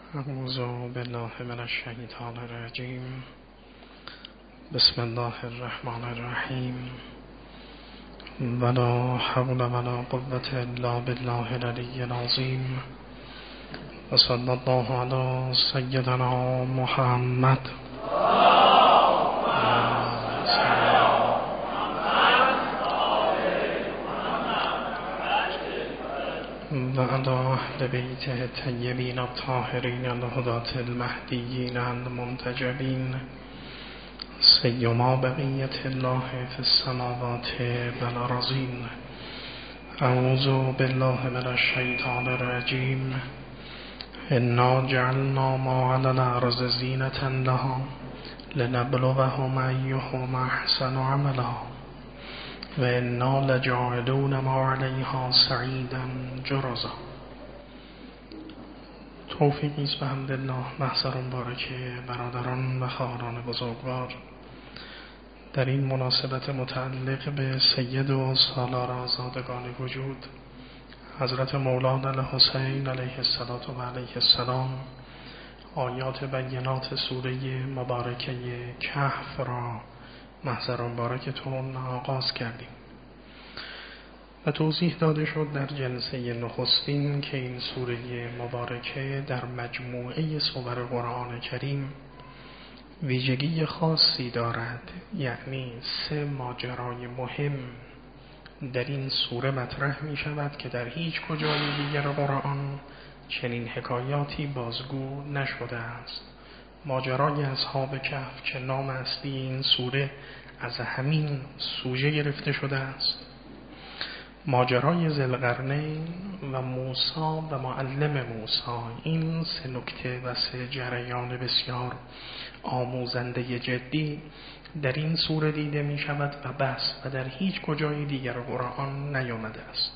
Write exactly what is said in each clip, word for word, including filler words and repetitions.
اعوذ بالله من الشیطان الرجیم. بسم الله الرحمن الرحیم. ولا حول ولا قوة الا بالله العلی العظیم. و صلی الله علی سیدنا محمد. و علی اهل بیته الطیبین الطاهرین الهداة المهدیین المنتجبین سیما بقیة الله فی السماوات والارضین. اعوذ بالله من الشیطان الرجیم. انا جعلنا ما علی الارض زینة لها لنبلوهم ایهم احسن عملا و انا لجاعلون ما علیها صعیدا جرزا. توفیقی است بحمدالله. محضر مبارکه برادران و خواهران بزرگوار، در این مناسبت متعلق به سید و سالار آزادگان وجود حضرت مولانا الحسین علیه الصلاة و علیه السلام، آیات بینات سوره مبارکه کهف را محضر مبارکتون آغاز کردیم و توضیح داده شد در جلسه نخستین که این سوره مبارکه در مجموعه سور قرآن کریم ویژگی خاصی دارد، یعنی سه ماجرای مهم در این سوره مطرح می شود که در هیچ کجای دیگر قرآن چنین حکایاتی بازگو نشده است. ماجرای اصحاب کهف که نام اصلی این سوره از همین سوژه گرفته شده است، ماجرای ذوالقرنین و موسی و معلم موسی. این سه نکته و سه جریان بسیار آموزنده جدی در این سوره دیده می شود و بس و در هیچ کجای دیگر قرآن نیامده است.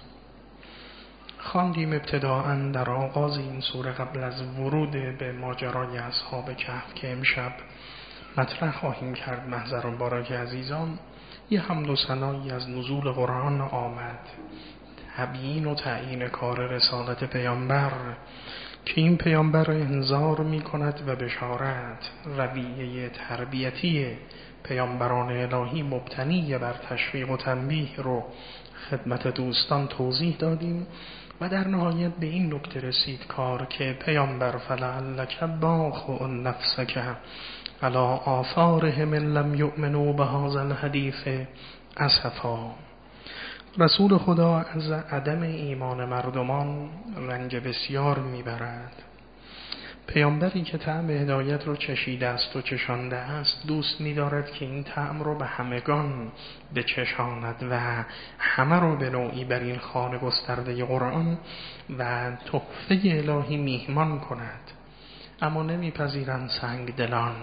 خواندیم ابتداءً در آغاز این سوره قبل از ورود به ماجرای اصحاب کهف که امشب مطرح خواهیم کرد محضر مبارک عزیزان، یه حمد و ثنایی از نزول قرآن آمد، تبیین و تعیین کار رسالت پیامبر که این پیامبر را انذار می کند و بشارت. رویه تربیتی پیامبران الهی مبتنی بر تشویق و تنبیه رو خدمت دوستان توضیح دادیم و در نهایت به این نکته رسید کار که پیامبر فلعلک باخع نفسک علی آثارهم ان لم یؤمنوا بهذا الحدیث اسفا. رسول خدا از عدم ایمان مردمان رنج بسیار میبرد. پیامبری که طعم هدایت رو چشیده است و چشانده است دوست می‌دارد که این طعم رو به همگان بچشاند و همه رو به نوعی بر این خوان گسترده قرآن و تحفه الهی میهمان کند، اما نمیپذیرند سنگ دلان.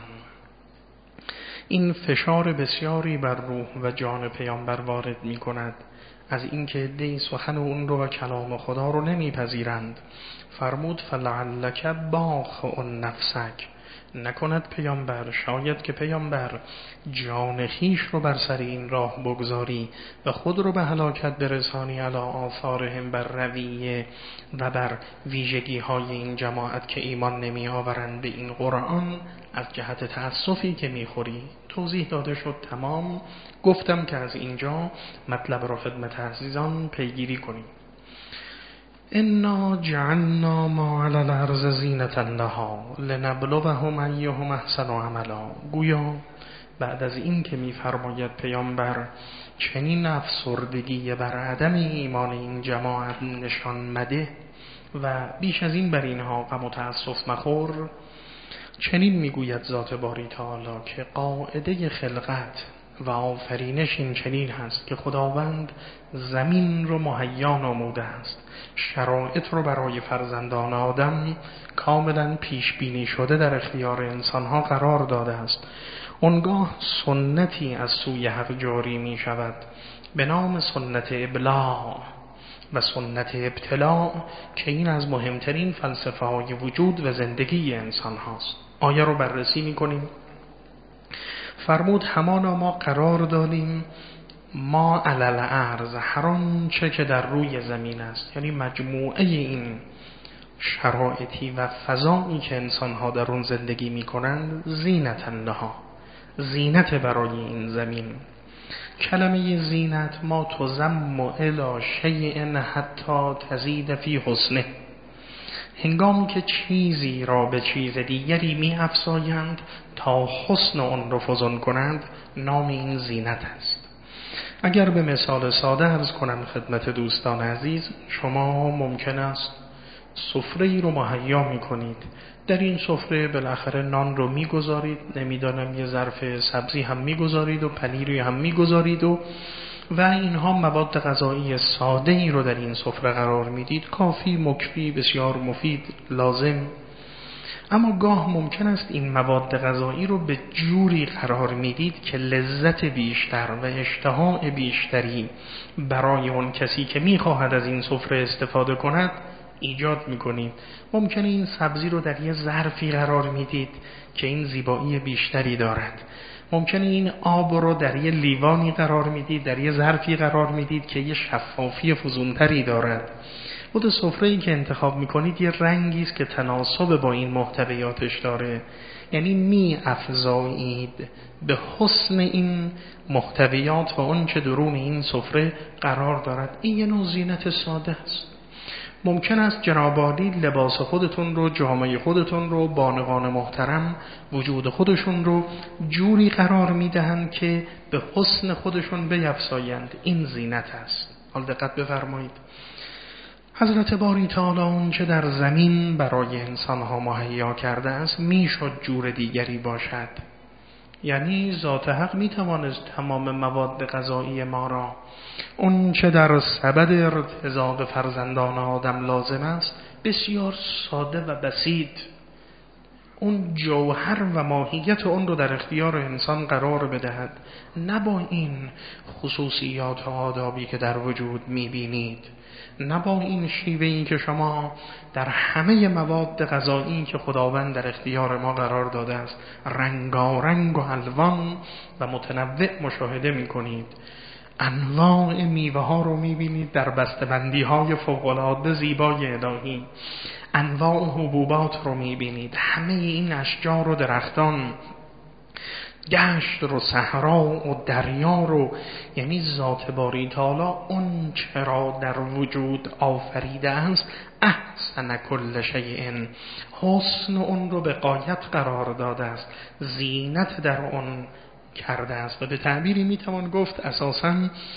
این فشار بسیاری بر روح و جان پیامبر وارد می‌کند از اینکه عده‌ای سخن اون رو و کلام خدا رو نمیپذیرند. فرمود فلعلک باخع نفسک، نکند پیامبر، شاید که پیامبر جان خیش رو بر سر این راه بگذاری و خود رو به هلاکت برسانی علی آثارهم، بر رویه و بر ویژگی های این جماعت که ایمان نمی آورند به این قرآن از جهت تأسفی که می خوری. توضیح داده شد تمام. گفتم که از اینجا مطلب را خدمت عزیزان پیگیری کنیم. انا جعلنا ما علی الارض زینة لها لنبلوهم ایهم احسن عملا. گویا بعد از این که می‌فرماید پیامبر چنین افسردگی بر عدم ایمان این جماعت نشان مده و بیش از این بر اینها غم و تأسف مخور، چنین میگوید ذات باری تعالی که قاعده خلقت و آفرینش این چنین هست که خداوند زمین رو مهیا نموده است، شرایط رو برای فرزندان آدم کاملا پیش بینی شده در اختیار انسانها قرار داده است. اونگاه سنتی از سوی حق جاری می شود به نام سنت ابلاع و سنت ابتلاع که این از مهمترین فلسفه های وجود و زندگی انسان هاست. آیه رو بررسی می کنیم. فرمود همانا ما قرار دادیم ما علل ارض، هر آنچه که در روی زمین است، یعنی مجموعه این شرایطی و فضایی که انسانها در اون زندگی میکنند زینت لها، زینت برای این زمین. کلمه زینت ما تزم الی شیء حتی تزید فی حسنه، هنگامی که چیزی را به چیز دیگری می افزایند تا حسن آن را فزون کنند، نام این زینت است. اگر به مثال ساده عرض کنم خدمت دوستان عزیز، شما ممکن است سفره ای رو مهیا می کنید، در این سفره بالاخره نان رو می گذارید، نمیدانم یه ظرف سبزی هم می گذارید و پنیری هم می گذارید و و اینها مواد غذایی ساده ای رو در این سفره قرار میدید، کافی، مکفی، بسیار مفید، لازم. اما گاه ممکن است این مواد غذایی رو به جوری قرار میدید که لذت بیشتر و اشتها بیشتری برای اون کسی که میخواهد از این سفره استفاده کند ایجاد میکنید. ممکنه این سبزی رو در یه ظرفی قرار میدید که این زیبایی بیشتری دارد، ممکنه این آب رو در یه لیوانی قرار میدید، در یه ظرفی قرار میدید که یه شفافی فزونتری دارد. خود سفره‌ای که انتخاب میکنید یه رنگی است که تناسب با این محتویاتش داره، یعنی می افزایید به حسن این محتویات و اون چه درون این سفره قرار دارد. این یه نوع زینت ساده است. ممکن است جناب عالی لباس خودتون رو، جامعه خودتون رو، بانوان محترم وجود خودشون رو جوری قرار میدهند که به حسن خودشون بیفزایند. این زینت است. حال دقت بفرمایید، حضرت باری تعالی اون چه در زمین برای انسانها مهیا کرده است میشد جور دیگری باشد. یعنی ذات حق میتوانست تمام مواد غذایی ما را، اون چه در سبد ارتزاق فرزندان آدم لازم است، بسیار ساده و بسیط اون جوهر و ماهیت اون رو در اختیار انسان قرار بدهد، نه با این خصوصیات و آدابی که در وجود میبینید، نه با این شیوهی که شما در همه مواد غذایی که خداوند در اختیار ما قرار داده است رنگارنگ و الوان و متنوع مشاهده میکنید. انواع میوه ها رو میبینید در بسته‌بندی های فوق‌العاده زیبای الهی، انواع حبوبات رو میبینید، همه این اشجار و درختان، دشت رو، صحرا و دریا رو، یعنی ذات باری تعالی اون چرا در وجود آفریده است احسن کل شیء، حسن اون رو به غایت قرار داده است، زینت در اون کرده است و به تعبیری میتوان گفت اساساً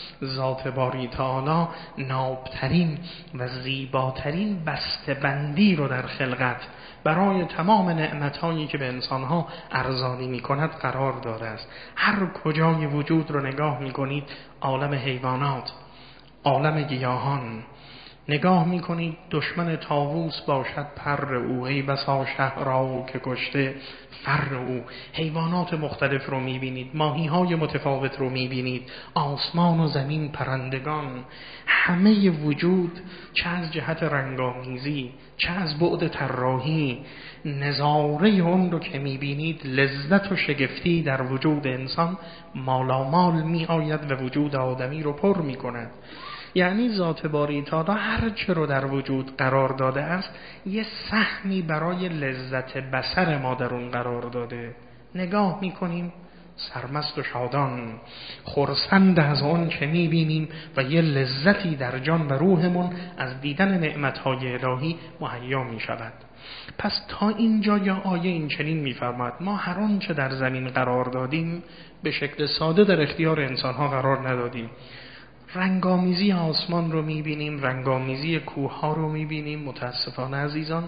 ذات باری تعالی نابترین و زیباترین بسته‌بندی رو در خلقت برای تمام نعمتهایی که به انسانها ارزانی میکند قرار داده است. هر کجای وجود رو نگاه میکنید، عالم حیوانات، عالم گیاهان، نگاه میکنید دشمن طاووس باشد پر او، ای بسا شهرها که کشته فر او. حیوانات مختلف رو میبینید، ماهی های متفاوت رو میبینید، آسمان و زمین، پرندگان، همه وجود چه از جهت رنگامیزی چه از بعد طراحی، نظاره اون رو که میبینید لذت و شگفتی در وجود انسان مالامال میآید و وجود آدمی رو پر میکند. یعنی ذات باری تعالی هر چه رو در وجود قرار داده است یه سهمی برای لذت بصر ما در اون قرار داده. نگاه میکنیم سرمست و شادان، خرسند از اون که میبینیم و یه لذتی در جان و روحمون از دیدن نعمتهای الهی مهیا میشود. پس تا اینجا یا آیه این چنین میفرماد ما هر آن چه در زمین قرار دادیم به شکل ساده در اختیار انسانها قرار ندادیم. رنگامیزی آسمان رو میبینیم، رنگامیزی کوه ها رو میبینیم. متاسفانه عزیزان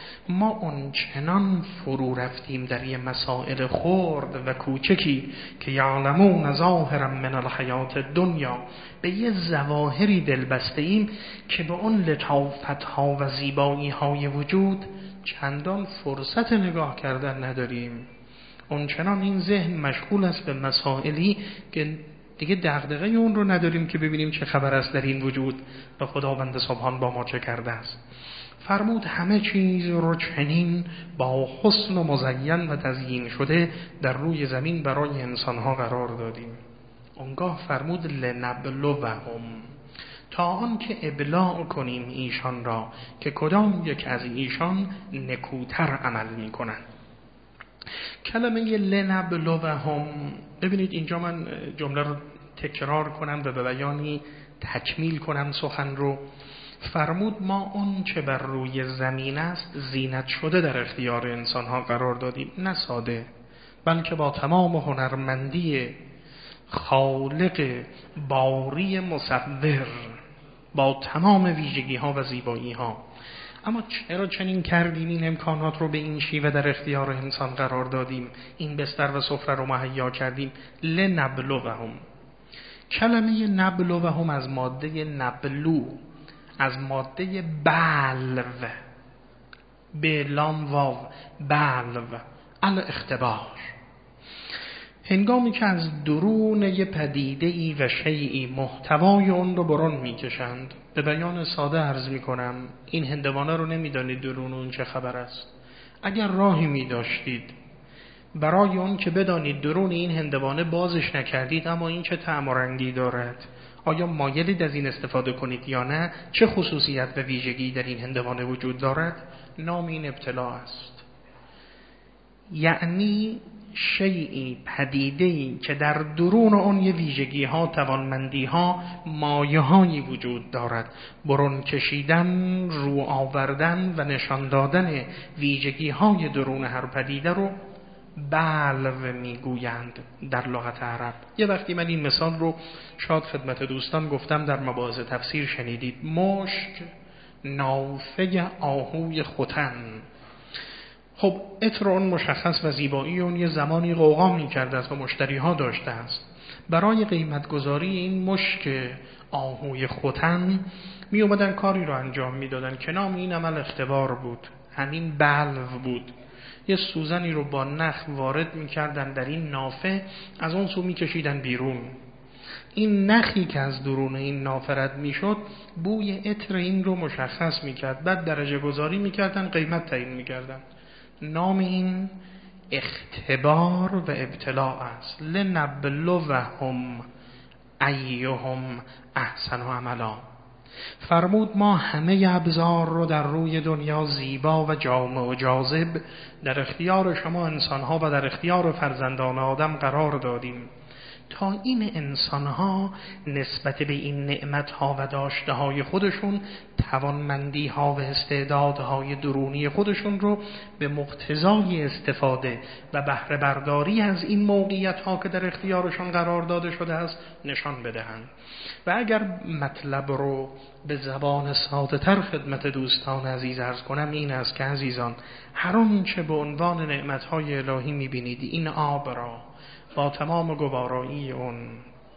ما اون چنان فرو رفتیم در یه مسائل خرد و کوچکی که یعلمون ظاهرا من الحیات دنیا، به یه ظواهری دل بسته ایم که به اون لطافت ها و زیبایی های وجود چندان فرصت نگاه کردن نداریم. اون چنان این ذهن مشغول است به مسائلی که دیگه دغدغه اون رو نداریم که ببینیم چه خبر است در این وجود و خداوند سبحان با ما چه کرده است. فرمود همه چیز رو چنین با حسن و مزین و تزیین شده در روی زمین برای انسانها قرار دادیم. اونگاه فرمود لنبلوهم، تا آن که ابلاغ کنیم ایشان را که کدام یک از ایشان نکوتر عمل می کنند. کلمه لنبلوهم، ببینید اینجا من جمله رو تکرار کنم و به بیانی تکمیل کنم سخن رو. فرمود ما اون چه بر روی زمین است زینت شده در اختیار انسان ها قرار دادیم، نه ساده بلکه با تمام هنرمندی خالق باری مصور، با تمام ویژگی ها و زیبایی ها. اما چرا چنین کردیم؟ این امکانات رو به این شیوه در اختیار انسان قرار دادیم، این بستر و سفره رو مهیا کردیم. لنبلوهم، کلمه نبلوهم از ماده نبلو، از ماده بلو، به لام واو، بلو، الاختبار. هنگامی که از درون یه پدیده‌ای و شیئی محتوای اون رو برون میکشند. به بیان ساده عرض میکنم، این هندوانه رو نمیدانید درون اون چه خبر است. اگر راهی میداشتید برای اون که بدانید درون این هندوانه بازش نکردید اما این چه طعم و رنگی دارد، آیا مایلید از این استفاده کنید یا نه؟ چه خصوصیت و ویژگی در این هندوانه وجود دارد؟ نام این ابتلاع است. یعنی شیئی، پدیده‌ای که در درون اون یه ویژگی ها، توانمندی ها، مایه هایی وجود دارد. برون کشیدن، رو آوردن و نشان دادن ویژگی های درون هر پدیده رو بلو میگویند در لغت عرب. یه وقتی من این مثال رو شاید خدمت دوستان گفتم، در مباحث تفسیر شنیدید. مشک نافه آهوی ختن. خب عطر اون مشخص و زیبایی اون یه زمانی غوغا می‌کرده است و مشتری ها داشته است. برای قیمت گذاری این مشک آهوی ختن می اومدن کاری رو انجام میدادن که نام این عمل اختبار بود، همین بلو بود. یه سوزنی رو با نخ وارد می‌کردن در این نافه، از اون سو می‌کشیدن بیرون. این نخی که از درون این نافه رد می‌شد بوی عطر این رو مشخص می‌کرد. بعد درجه گذاری می‌کردن، قیمت تعیین می‌کردن. نام این اختبار و ابتلاع است. لنبلوهم ایهم احسن عملا. فرمود ما همه ابزار رو در روی دنیا زیبا و جامع و جاذب در اختیار شما انسان‌ها و در اختیار فرزندان آدم قرار دادیم تا این انسان‌ها نسبت به این نعمت‌ها و داشته‌های خودشون، توانمندی‌ها و استعدادهای درونی خودشون رو به مقتضای استفاده و بهره برداری از این موقعیت‌ها که در اختیارشون قرار داده شده است نشان بدهند. و اگر مطلب رو به زبان ساده‌تر خدمت دوستان عزیز عرض کنم، این است که عزیزان، هر آنچه به عنوان نعمت‌های الهی می‌بینید، این آب را با تمام گوارایی اون،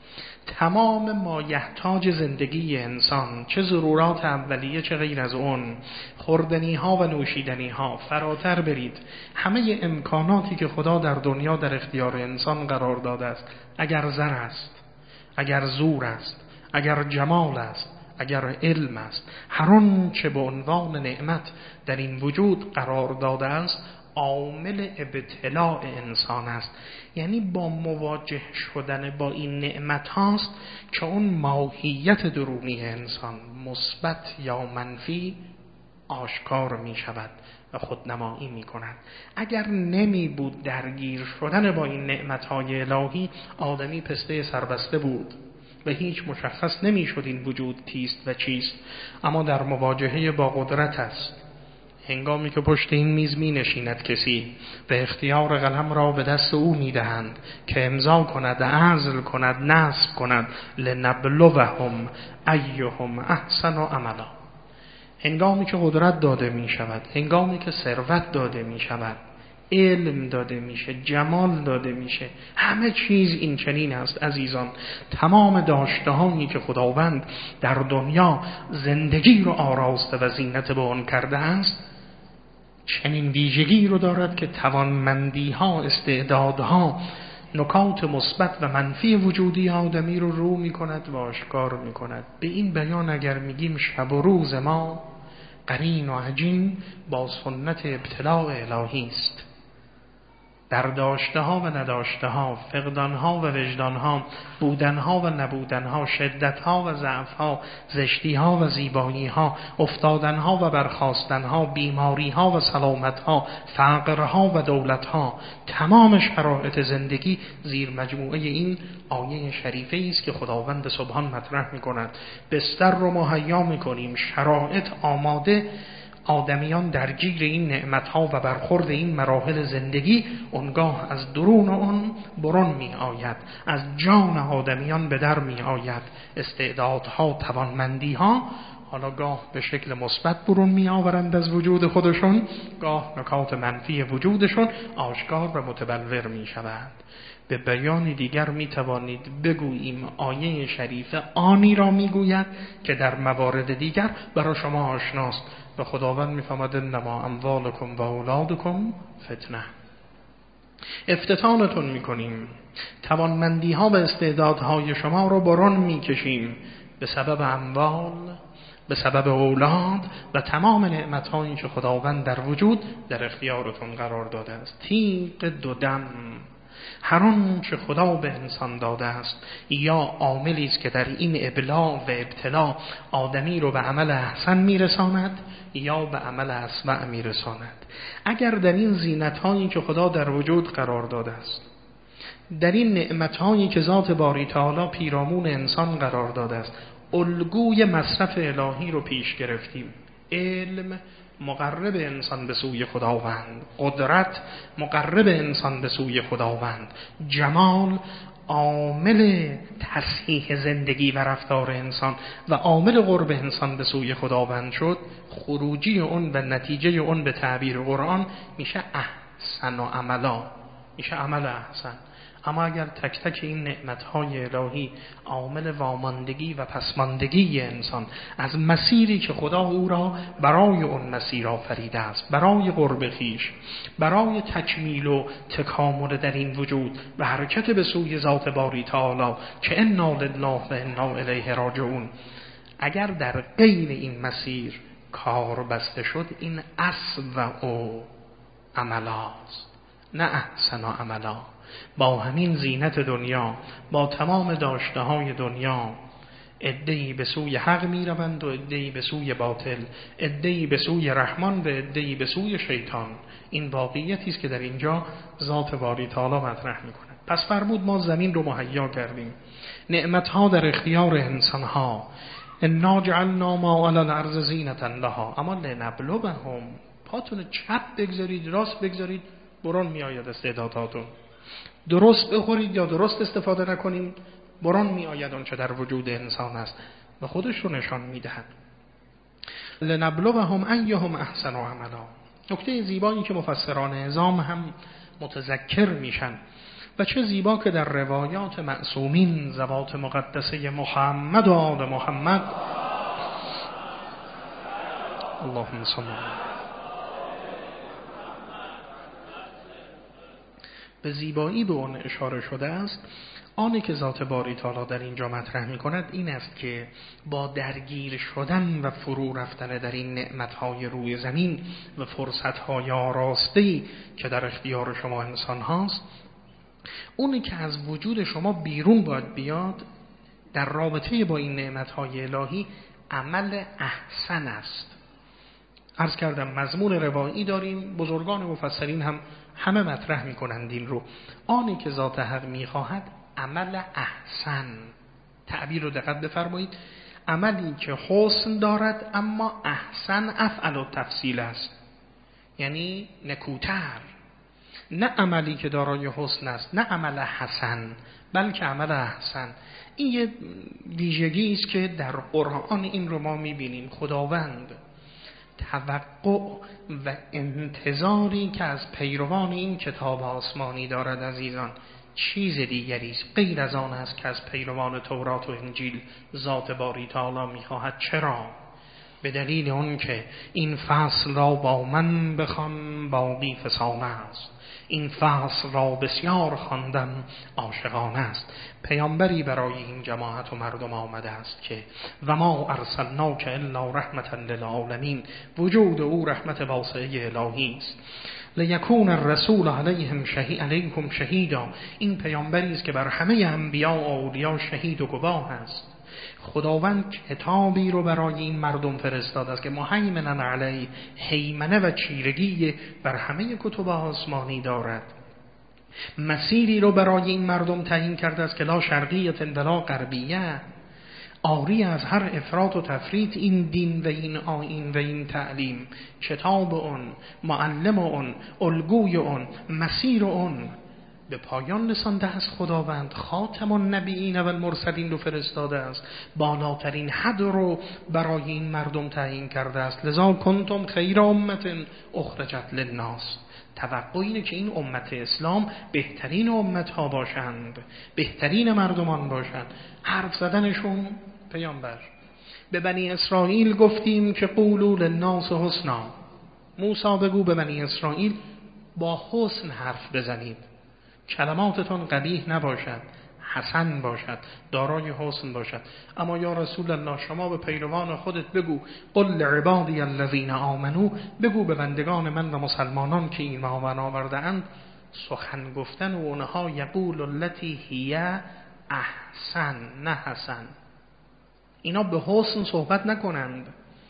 تمام مایحتاج زندگی انسان، چه ضرورات اولیه چه غیر از اون، خوردنی ها و نوشیدنی ها، فراتر برید. همه امکاناتی که خدا در دنیا در اختیار انسان قرار داده است، اگر زر است، اگر زور است، اگر جمال است، اگر علم است، هر آن چه به عنوان نعمت در این وجود قرار داده است عامل ابتلاع انسان است. یعنی با مواجه شدن با این نعمت هاست که اون ماهیت درونی انسان، مثبت یا منفی، آشکار می شود و خودنمایی می کند. اگر نمی بود درگیر شدن با این نعمت های الهی، آدمی پسته سربسته بود و هیچ مشخص نمی شد این وجود کیست و چیست. اما در مواجهه با قدرت است. هنگامی که پشت این میز می نشیند کسی و اختیار قلم را به دست او می دهند که امضا کند، عزل کند، نصب کند، لنبلوهم ایهم احسن عملا. هنگامی که قدرت داده می شود، هنگامی که ثروت داده می شود، علم داده میشه، جمال داده میشه، همه چیز این چنین است عزیزان. تمام داشته‌هایی که خداوند در دنیا زندگی رو آراسته و زینت به آن کرده است، چنین ویژگی رو دارد که توانمندی ها، استعدادها، نکات مثبت و منفی وجودی آدمی رو رو میکند و آشکار میکند. به این بیان اگر میگیم شب و روز ما قرین و عجین با سنت ابتلاع الهی است. در داشته ها و نداشته ها، فقدان ها و وجدان ها، بودن ها و نبودن ها، شدت ها و ضعف ها، زشتی ها و زیبایی ها، افتادن ها و برخاستن ها، بیماری ها و سلامت ها، فقر ها و دولت ها، تمام شرایط زندگی زیر مجموعه این آیه شریفه است که خداوند سبحان مطرح می‌کند. بستر رو مهیا می‌کنیم، شرایط آماده، آدمیان درگیر این نعمت‌ها و برخورد این مراحل زندگی، اونگاه از درون اون برون می آید، از جان آدمیان به در می آید استعدادها، توانمندی‌ها، حالا گاه به شکل مثبت برون می آورند از وجود خودشون، گاه نکات منفی وجودشون آشکار و متبلور می شود. به بیان دیگر می توانید بگوییم آیه شریفه آنی را می گوید که در موارد دیگر برای شما آشناست و خداوند می فرماید انما اموالکم و اولادکم فتنه. افتتانتون می کنیم، توانمندی ها و استعدادهای شما رو برون می کشیم به سبب اموال، به سبب اولاد و تمام نعمت‌هایی که خداوند در وجود در اختیارتون قرار داده است. تیغ دو دم، هر آن که خدا به انسان داده است یا عاملی است که در این ابلاغ و ابتلا آدمی رو به عمل احسن میرساند یا به عمل اسوأ میرساند. اگر در این زینت‌هایی که خدا در وجود قرار داده است، در این نعمت‌هایی که ذات باری تعالی پیرامون انسان قرار داده است، الگوی مصرف الهی رو پیش گرفتیم، علم مقرب انسان به سوی خداوند، قدرت مقرب انسان به سوی خداوند، جمال عامل تصحیح زندگی و رفتار انسان و عامل قرب انسان به سوی خداوند شد، خروجی اون و نتیجه اون به تعبیر قرآن میشه احسن و عملا، میشه عمل احسن. اما اگر تک تک این نعمتهای الهی عامل واماندگی و پسماندگی انسان از مسیری که خدا او را برای اون مسیر آفریده است، برای قرب خویش، برای تکمیل و تکامل در این وجود و حرکت به سوی ذات باری تعالی که انا لله و انا الیه راجعون، اگر در غیر این مسیر کار بسته شد، این اسوأ و عملاست نه احسن و عملا. با همین زینت دنیا، با تمام داشته های دنیا، عده‌ای به سوی حق می روند و عده‌ای به سوی باطل، عده‌ای به سوی رحمان و عده‌ای به سوی شیطان. این واقعیتی است که در اینجا ذات باری تعالی مطرح می کند. پس فرمود ما زمین رو مهیا کردیم، نعمتها در اختیار انسان ها، انا جعلنا ما علی الارض زینة لها، اما لنبلوهم، پاتون چپ بگذارید راست بگذارید برون می آید استعداداتون، درست بخورید یا درست استفاده نکنید برون می آید آنچه در وجود انسان است و خودش رو نشان می دهد. لنبلوهم ایهم احسن عملا. نکته زیبایی که مفسران عظام هم متذکر میشن و چه زیبا که در روایات معصومین ذوات مقدسه محمد و آل محمد اللهم صل به زیبایی به اون اشاره شده است. آنی که ذات باری تعالی در اینجا مطرح می کند این است که با درگیر شدن و فرو رفتن در این نعمتهای روی زمین و فرصتهای آراسته‌ای که در اختیار شما انسان هاست، اونی که از وجود شما بیرون باید بیاد در رابطه با این نعمتهای الهی عمل احسن است. عرض کردم مضمون روایی داریم، بزرگان مفسرین هم همه مطرح می کنند این رو. آنی که ذات حق می خواهد عمل احسن، تعبیر رو دقت بفرمایید، عملی که حسن دارد اما احسن افعل و تفصیل است، یعنی نکوتر، نه عملی که دارای حسن است، نه عمل حسن بلکه عمل احسن. این یه ویژگی است که در قرآن این رو ما می بینیم. خداوند توقع و انتظاری که از پیروان این کتاب آسمانی دارد عزیزان چیز دیگری است غیر از آن است که از پیروان تورات و انجیل ذات باری تعالی می‌خواهد. چرا؟ به دلیل اون که این فصل را با من بخوان باقی فسانه است، این فصل را بسیار خواندن عاشقانه است. پیامبری برای این جماعت و مردم آمده است که و ما ارسلناک الا رحمتا للعالمین، وجود او رحمت واسعه الهی است لیکون الرسول علیهم شهید علیکم شهیدا، این پیامبری است که بر همه انبیا و اولیا شهید و گواه است. خداوند کتابی رو برای این مردم فرستاده است که مهیمنا علیه، هیمنه و چیرگی بر همه کتب آسمانی دارد. مسیری رو برای این مردم تعیین کرده است که لا شرقیه ولا غربیه، آری از هر افراط و تفریط این دین و این آیین و این تعلیم، کتاب اون، معلم اون، الگوی اون، مسیر اون به پایان رسانده است. خداوند خاتم النبیین و المرسلین رو فرستاده است، بالاترین حد رو برای این مردم تعیین کرده است. لذا کنتم خیر امت اخرجت للناس، توقع اینه که این امت اسلام بهترین امت ها باشند، بهترین مردمان باشند. حرف زدنشون پیامبر. به بنی اسرائیل گفتیم که قولوا للناس حسنا، موسی بگو به بنی اسرائیل با حسن حرف بزنید، کلماتتون قبیح نباشد، حسن باشد، دارای حسن باشد. اما یا رسول الله شما به پیروان خودت بگو قل لعبادی الذین آمنوا، بگو به بندگان من و مسلمانان که ایمان آورده‌اند سخن گفتن و اونها یقول التی هی احسن نه حسن، اینا به حسن صحبت نکنند.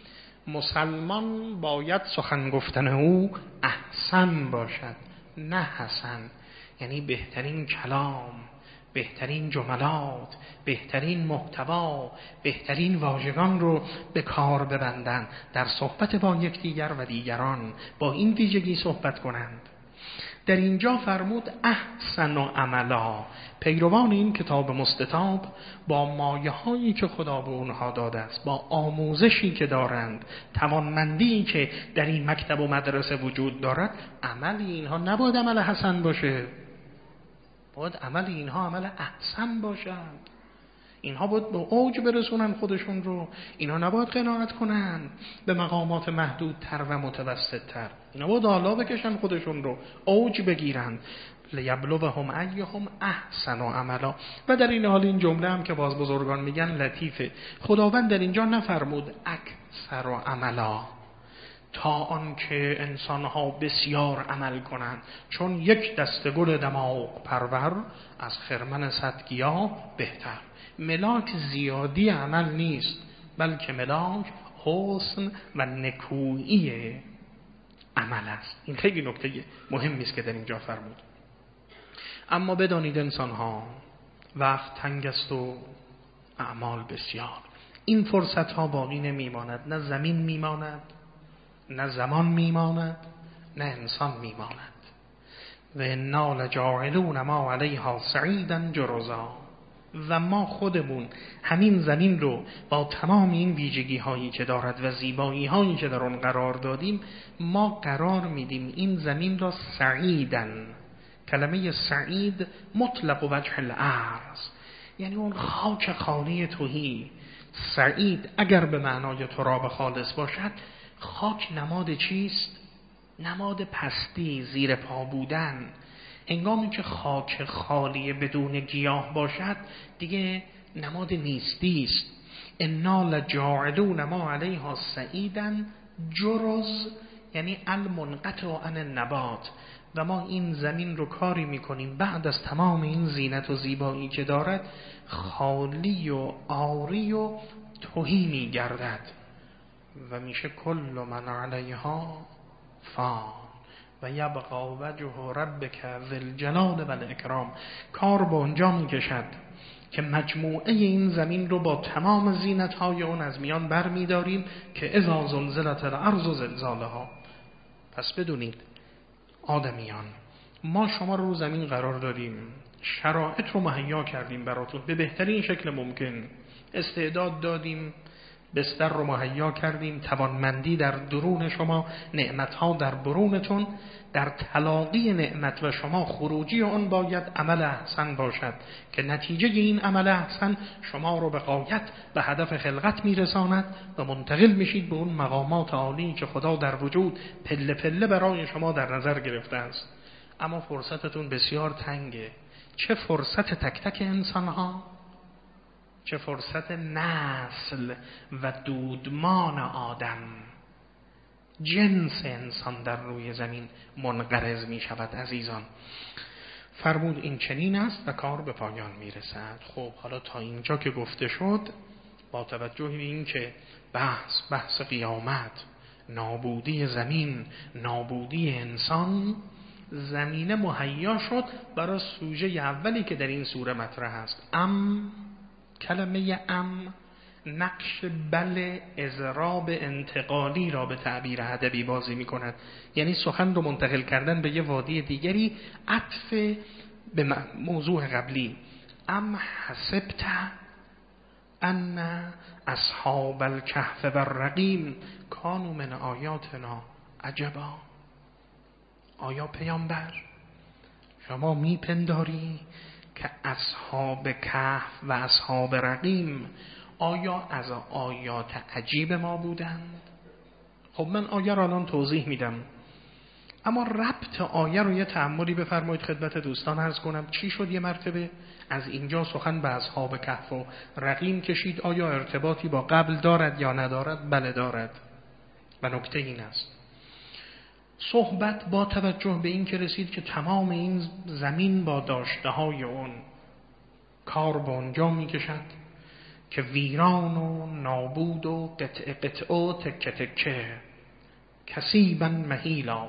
مسلمان باید سخن گفتن او احسن باشد نه حسن، یعنی بهترین کلام، بهترین جملات، بهترین محتوا، بهترین واژگان رو به کار ببندند در صحبت با یکدیگر و دیگران، با این ویژگی صحبت کنند. در اینجا فرمود احسن و عملا، پیروان این کتاب مستطاب با مایه هایی که خدا به اونها داده است، با آموزشی که دارند، توانمندی که در این مکتب و مدرسه وجود دارد، عمل اینها نباید عمل حسن باشه، باید عمل اینها عمل احسن باشد. اینها باید به اوج برسونن خودشون رو، اینها نباید قناعت کنن به مقامات محدودتر و متوسطتر، اینها باید آلا بکشن خودشون رو، اوج بگیرن. لیبلوهم ایهم احسن و عملا. و در این حال این جمله هم که باز بزرگان میگن لطیفه، خداوند در اینجا نفرمود اکثر و عملا تا آن که انسانها بسیار عمل کنند، چون یک دسته گل دماغ پرور از خرمن صد گیاه بهتر. ملاک زیادی عمل نیست، بلکه ملاک حسن و نکویی عمل است. این خیلی نکته مهمی است که در اینجا فرمود. اما بدانید انسانها وقت تنگ است و اعمال بسیار. این فرصت ها باقی نمیماند، نه زمین میماند، نه زمان میماند، نه انسان میماند. و انا لجاعلون ما علیها صعیدا جرزا، و ما خودمون همین زمین رو با تمام این ویژگی هایی که دارد و زیبایی هایی که در اون قرار دادیم، ما قرار میدیم این زمین را صعیدن. کلمه سعید مطلق وجه الارض، یعنی اون خاک خالی تهی. سعید اگر به معنای تراب خالص باشد، خاک نماد چیست؟ نماد پستی، زیر پا بودن. هنگامی که خاک خالی بدون گیاه باشد دیگه نماد نیستی است. انا لجاعلون ما علیها صعیدا جرز، یعنی المنقطع عن النبات. و ما این زمین رو کاری میکنیم بعد از تمام این زینت و زیبایی که دارد خالی و عاری و تهی میگردد و میشه کل من علیها فان و یبقى وجه ربک ذی الجلال و الاکرام. کار به اونجا میکشد که مجموعه این زمین رو با تمام زینت‌های اون از میان بر میداریم که اذا زلزلت الارض زلزالها. پس بدونید آدمیان، ما شما رو زمین قرار دادیم، شرایط رو مهیا کردیم براتون به بهترین شکل ممکن، استعداد دادیم، بستر رو مهیا کردیم، توانمندی در درون شما، نعمتها در برونتون. در تلاقی نعمت و شما خروجی اون باید عمل احسن باشد که نتیجه این عمل احسن شما رو به غایت به هدف خلقت میرساند و منتقل میشید به اون مقامات عالی که خدا در وجود پله پله برای شما در نظر گرفته است. اما فرصتتون بسیار تنگه. چه فرصت تک تک انسان ها، چه فرصت نسل و دودمان آدم. جنس انسان در روی زمین منقرض می شود. عزیزان فرمود این چنین است و کار به پایان می رسد. خب حالا تا اینجا که گفته شد، با توجه به این که بحث بحث قیامت، نابودی زمین، نابودی انسان، زمینه مهیا شد برای سوژه اولی که در این سوره مطرح است. ام، کلمه ام نقش بل اضراب انتقالی را به تعبیر ادبی بازی می کند. یعنی سخن رو منتقل کردن به یه وادی دیگری، عطف به موضوع قبلی. ام حسبت ان اصحاب الکهف و الرقیم کانوا من آیاتنا عجبا. آیا پیامبر شما میپنداری که اصحاب کهف و اصحاب رقیم آیا از آیات عجیب ما بودند؟ خب من آیه را الان توضیح میدم، اما ربط آیه رو یه تأملی بفرمایید خدمت دوستان عرض کنم. چی شد یه مرتبه از اینجا سخن به اصحاب کهف و رقیم کشید؟ آیا ارتباطی با قبل دارد یا ندارد؟ بله دارد. و نکته این است، صحبت با توجه به این که رسید که تمام این زمین با داشته های اون کار به اونجا می کشد که ویران و نابود و قطع قطع و تکه تکه، کثیبا مهیلا،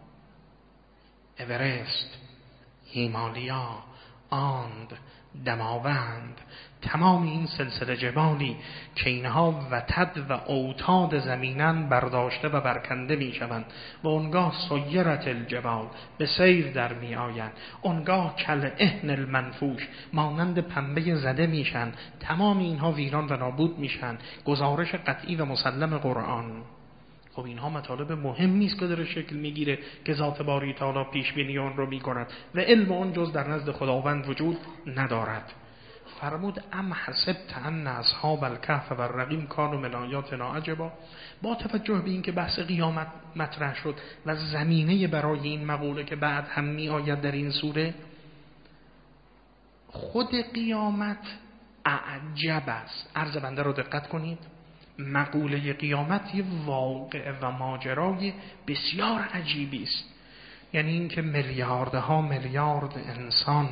اورست، هیمالیا، آند، دماوند، تمام این سلسله جبالی که اینها وتد و اوتاد زمینن برداشته و برکنده می شوند و اونگاه سیرت الجبال به سیر در می آیند، اونگاه کل اهن المنفوش مانند پنبه زده میشن. تمام اینها ویران و نابود میشن. گزارش قطعی و مسلم قرآن. خب اینها مطالب مهمی است که داره شکل میگیره که ذات باری تعالی پیش بینی اون رو میکند و علم اون جز در نزد خداوند وجود ندارد. فرمود ام حسبت ان اصحاب الکهف و الرقیم کانوا من آیاتنا عجبا. با توجه به این که بحث قیامت مطرح شد و زمینه برای این مقوله که بعد هم می آید در این سوره، خود قیامت اعجب است. عرض بنده رو دقت کنید، مقوله قیامت یه واقعه و ماجرای بسیار عجیبی است. یعنی این که میلیاردها میلیارد انسان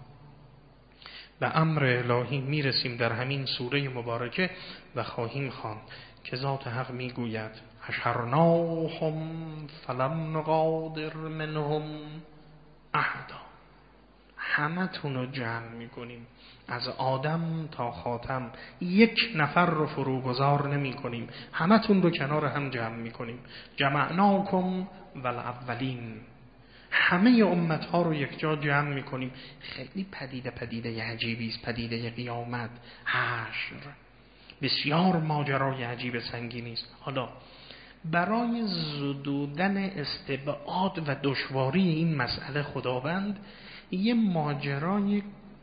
به امر الهی میرسیم در همین سوره مبارکه و خواهیم خواند که ذات حق میگوید حشرناهم فلم نغادر منهم احدا. همه تون رو جمع میکنیم، از آدم تا خاتم یک نفر رو فروگذار نمی کنیم، همه تون رو کنار هم جمع میکنیم. جمعناکم والاولین، همه امت ها رو یک جا جمع میکنیم. خیلی پدیده پدیده عجیبی است پدیده قیامت، حشر، بسیار ماجرای عجیب سنگینی است. حالا برای زدودن استبعاد و دشواری این مسئله خداوند یه ماجرای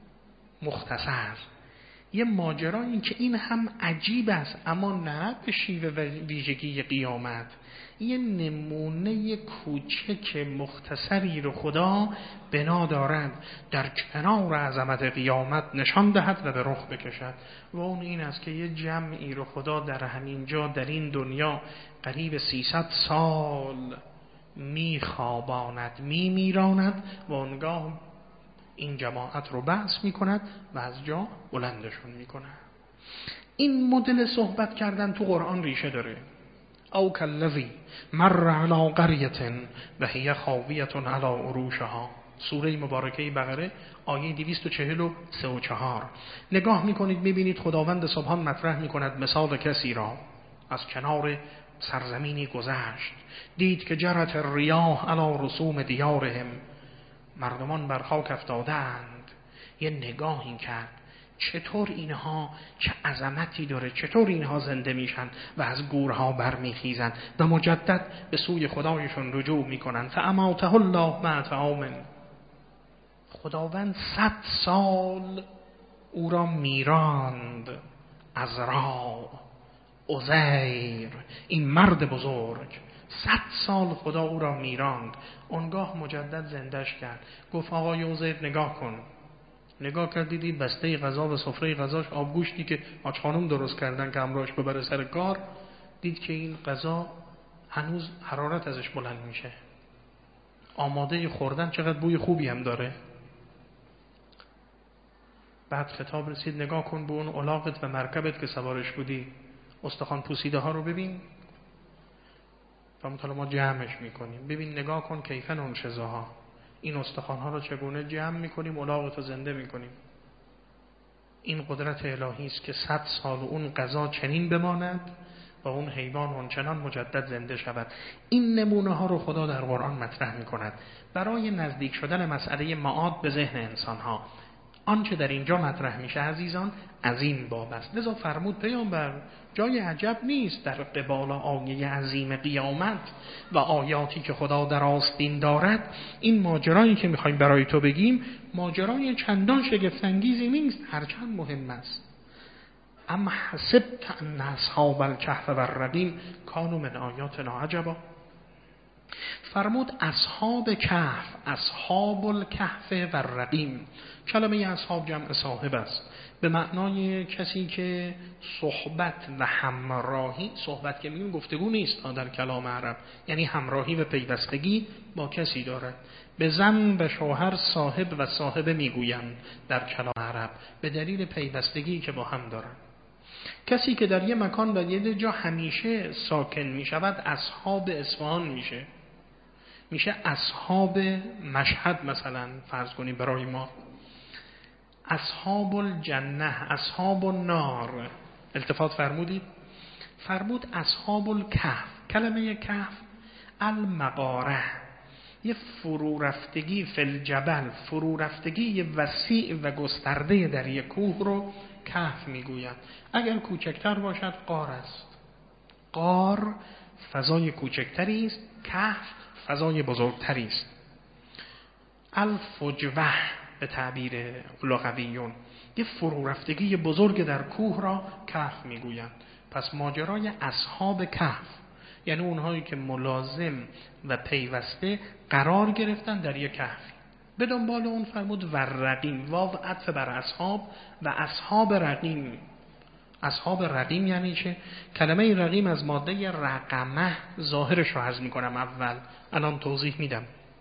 مختصر، یه ماجرایی که این هم عجیب است اما نه به شیوه و ویژگی قیامت، یه نمونه کوچک مختصری رو خدا بنا دارد در کنار عظمت قیامت نشان دهد و به رخ بکشد. و اون این است که یه جمعی رو خدا در همین جا در این دنیا قریب سیصد سال می خواباند، می میراند و اونگاه این جماعت رو بعث می کند و از جا بلندشون می کند. این مدل صحبت کردن تو قرآن ریشه داره. او کالذی مر علی قریة و هی خاویة علی عروشها، سوره مبارکه بقره آیه دویست و چهل و سه و چهار. نگاه میکنید میبینید خداوند سبحان مطرح میکند مثال کسی را از کنار سرزمینی گذشت، دید که جرت الریاح علی رسوم دیارهم، مردمان بر خاک افتادند. یه نگاهی کرد چطور اینها چه عظمتی داره، چطور اینها زنده میشن و از گورها برمیخیزن و مجدد به سوی خدایشون رجوع میکنن. فاماته الله مع عام، خداوند صد سال او را میراند. از را عزیر، این مرد بزرگ، صد سال خدا او را میراند. اونگاه مجدد زندش کرد. گفت آقای عزیر نگاه کن. نگاه کرد دید بسته غذا و سفره غذاش آبگوشتی که آج خانم درست کردن که همراهش ببره سر کار، دید که این غذا هنوز حرارت ازش بلند میشه، آماده خوردن، چقدر بوی خوبی هم داره. بعد خطاب رسید نگاه کن به اون الاغت و مرکبت که سوارش بودی، استخوان پوسیده ها رو ببین. و مثلا ما جمعش میکنیم، ببین نگاه کن کیفن اون شزاها، این استخوان ها رو چگونه جمع میکنیم، الاغت رو زنده میکنیم. این قدرت الهی است که صد سال اون غذا چنین بماند و اون حیوان اونچنان مجدد زنده شود. این نمونه ها رو خدا در قرآن مطرح میکند برای نزدیک شدن مسئله معاد به ذهن انسان ها. آنچه در اینجا مطرح میشه عزیزان از این باب است. لذا فرمود پیامبر جای عجب نیست در قبال آیه عظیم قیامت و آیاتی که خدا در آستین دارد، این ماجرایی که میخوایم برای تو بگیم ماجرای چندان شگفت انگیزی نیست، هرچند مهم است. اما حسبت ان اصحاب الکهف و الرقیم کانوا من آیاتنا عجبا. فرمود اصحاب کهف، اصحاب الکهف و الرقیم. کلمه اصحاب جمع صاحب است، به معنای کسی که صحبت و همراهی، صحبت که میگیم گفتگو نیست در کلام عرب، یعنی همراهی و پیوستگی با کسی دارد. به زن و شوهر صاحب و صاحبه میگویند در کلام عرب به دلیل پیوستگی که با هم دارند. کسی که در یه مکان و یه جا همیشه ساکن می شود اصحاب اصفهان میشه، میشه اصحاب مشهد مثلا فرض کنیم برای ما. اصحاب الجنه، اصحاب النار. التفات فرمودید؟ فرمود اصحاب الکهف. کلمه کهف المغاره، یه فرو رفتگی فی الجبل، فرو رفتگی وسیع و گسترده در یک کوه رو کهف میگوید. اگر کوچکتر باشد غار است. غار فضای کوچکتری است، کهف فضای بزرگتری است. الفجوه به تعبیر لغویون یه فرو رفتگی بزرگ در کوه را کهف میگویند. پس ماجرای اصحاب کهف یعنی اونهایی که ملازم و پیوسته قرار گرفتن در یک کهف. به دنبال اون فرمود و رقیم، واو عطف بر اصحاب و اصحاب رقیم. اصحاب رقیم یعنی چه؟ کلمه رقیم از ماده رقمه ظاهرش رو حذف میکنم اول، الان توضیح میدم.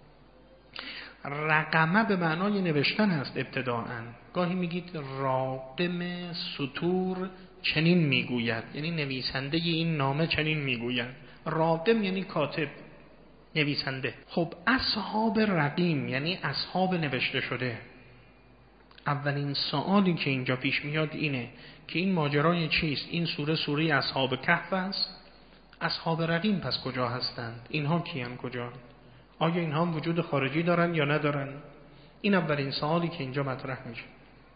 رقمه به معنای نوشتن است ابتداءً. گاهی میگید راقم سطور چنین میگوید، یعنی نویسنده این نامه چنین میگوید. راقم یعنی کاتب، نویسنده. خب اصحاب رقیم یعنی اصحاب نوشته شده. اولین سوالی که اینجا پیش میاد اینه که این ماجرای چیست؟ این سوره سوره اصحاب کهف است. اصحاب رقیم پس کجا هستند؟ اینها کیان؟ کجا؟ آیا اینها هم وجود خارجی دارن یا ندارن؟ این اولین سوالی که اینجا مطرح میشه.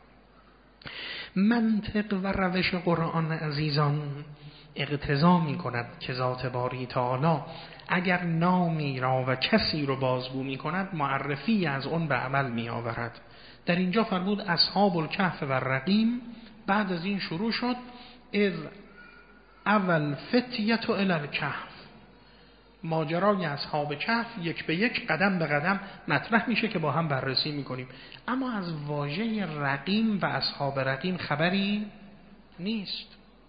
منطق و روش قرآن عزیزان اقتضا میکند که ذات باری تعالی اگر نامی را و کسی رو بازگو میکند معرفی از اون به عمل میآورد. در اینجا فرمود اصحاب الکهف و الرقیم. بعد از این شروع شد اذ اول فتیت الی الکهف. ماجرای اصحاب کهف یک به یک قدم به قدم مطرح میشه که با هم بررسی میکنیم. اما از واژه رقیم و اصحاب رقیم خبری نیست.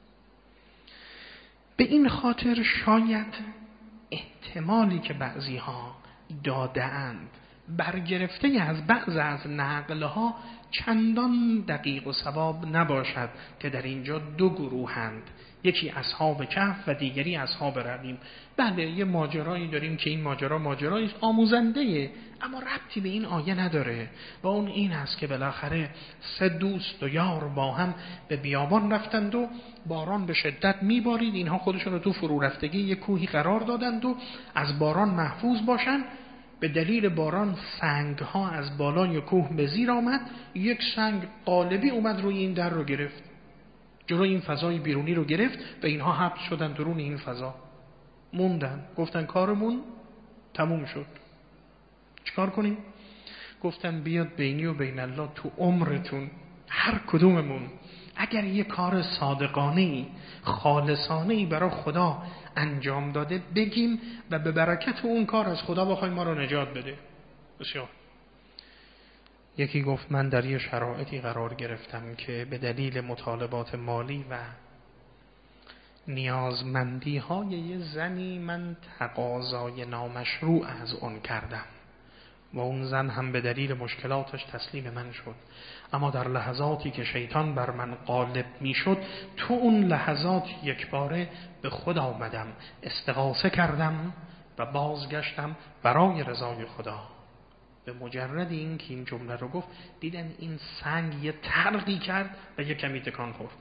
به این خاطر شاید احتمالی که بعضی ها داده‌اند برگرفته از بعض از نقلها چندان دقیق و صواب نباشد که در اینجا دو گروهند، یکی اصحاب کهف و دیگری اصحاب رقیم. بله یه ماجرایی داریم که این ماجرا ماجرای آموزنده اما ربطی به این آیه نداره و اون این است که بالاخره سه دوست و یار با هم به بیابان رفتند و باران به شدت میبارید. اینها خودشون رو تو فرو رفتگی یک کوهی قرار دادند و از باران محفوظ باشن. به دلیل باران سنگ ها از بالای کوه به زیر آمد، یک سنگ قالبی اومد روی این در رو گرفت، جلوی این فضای بیرونی رو گرفت و اینها حبس شدن درون این فضا، موندن. گفتن کارمون تموم شد، چیکار کنیم؟ گفتن بیاد بینی و بین الله تو عمرتون هر کدوممون اگر یه کار صادقانه‌ای خالصانه‌ای برای خدا انجام داده بگیم و به برکت اون کار از خدا بخوایم ما رو نجات بده. بسیار. یکی گفت من در یه شرایطی قرار گرفتم که به دلیل مطالبات مالی و نیازمندی های یه زنی من تقاضای نامشروع از اون کردم و اون زن هم به دلیل مشکلاتش تسلیم من شد. اما در لحظاتی که شیطان بر من غالب می شد، تو اون لحظات یک باره به خود آمدم، استغاثه کردم و بازگشتم برای رضای خدا. به مجرد این که این جمله رو گفت، دیدن این سنگ یه ترقی کرد و یه کمی تکان خورد.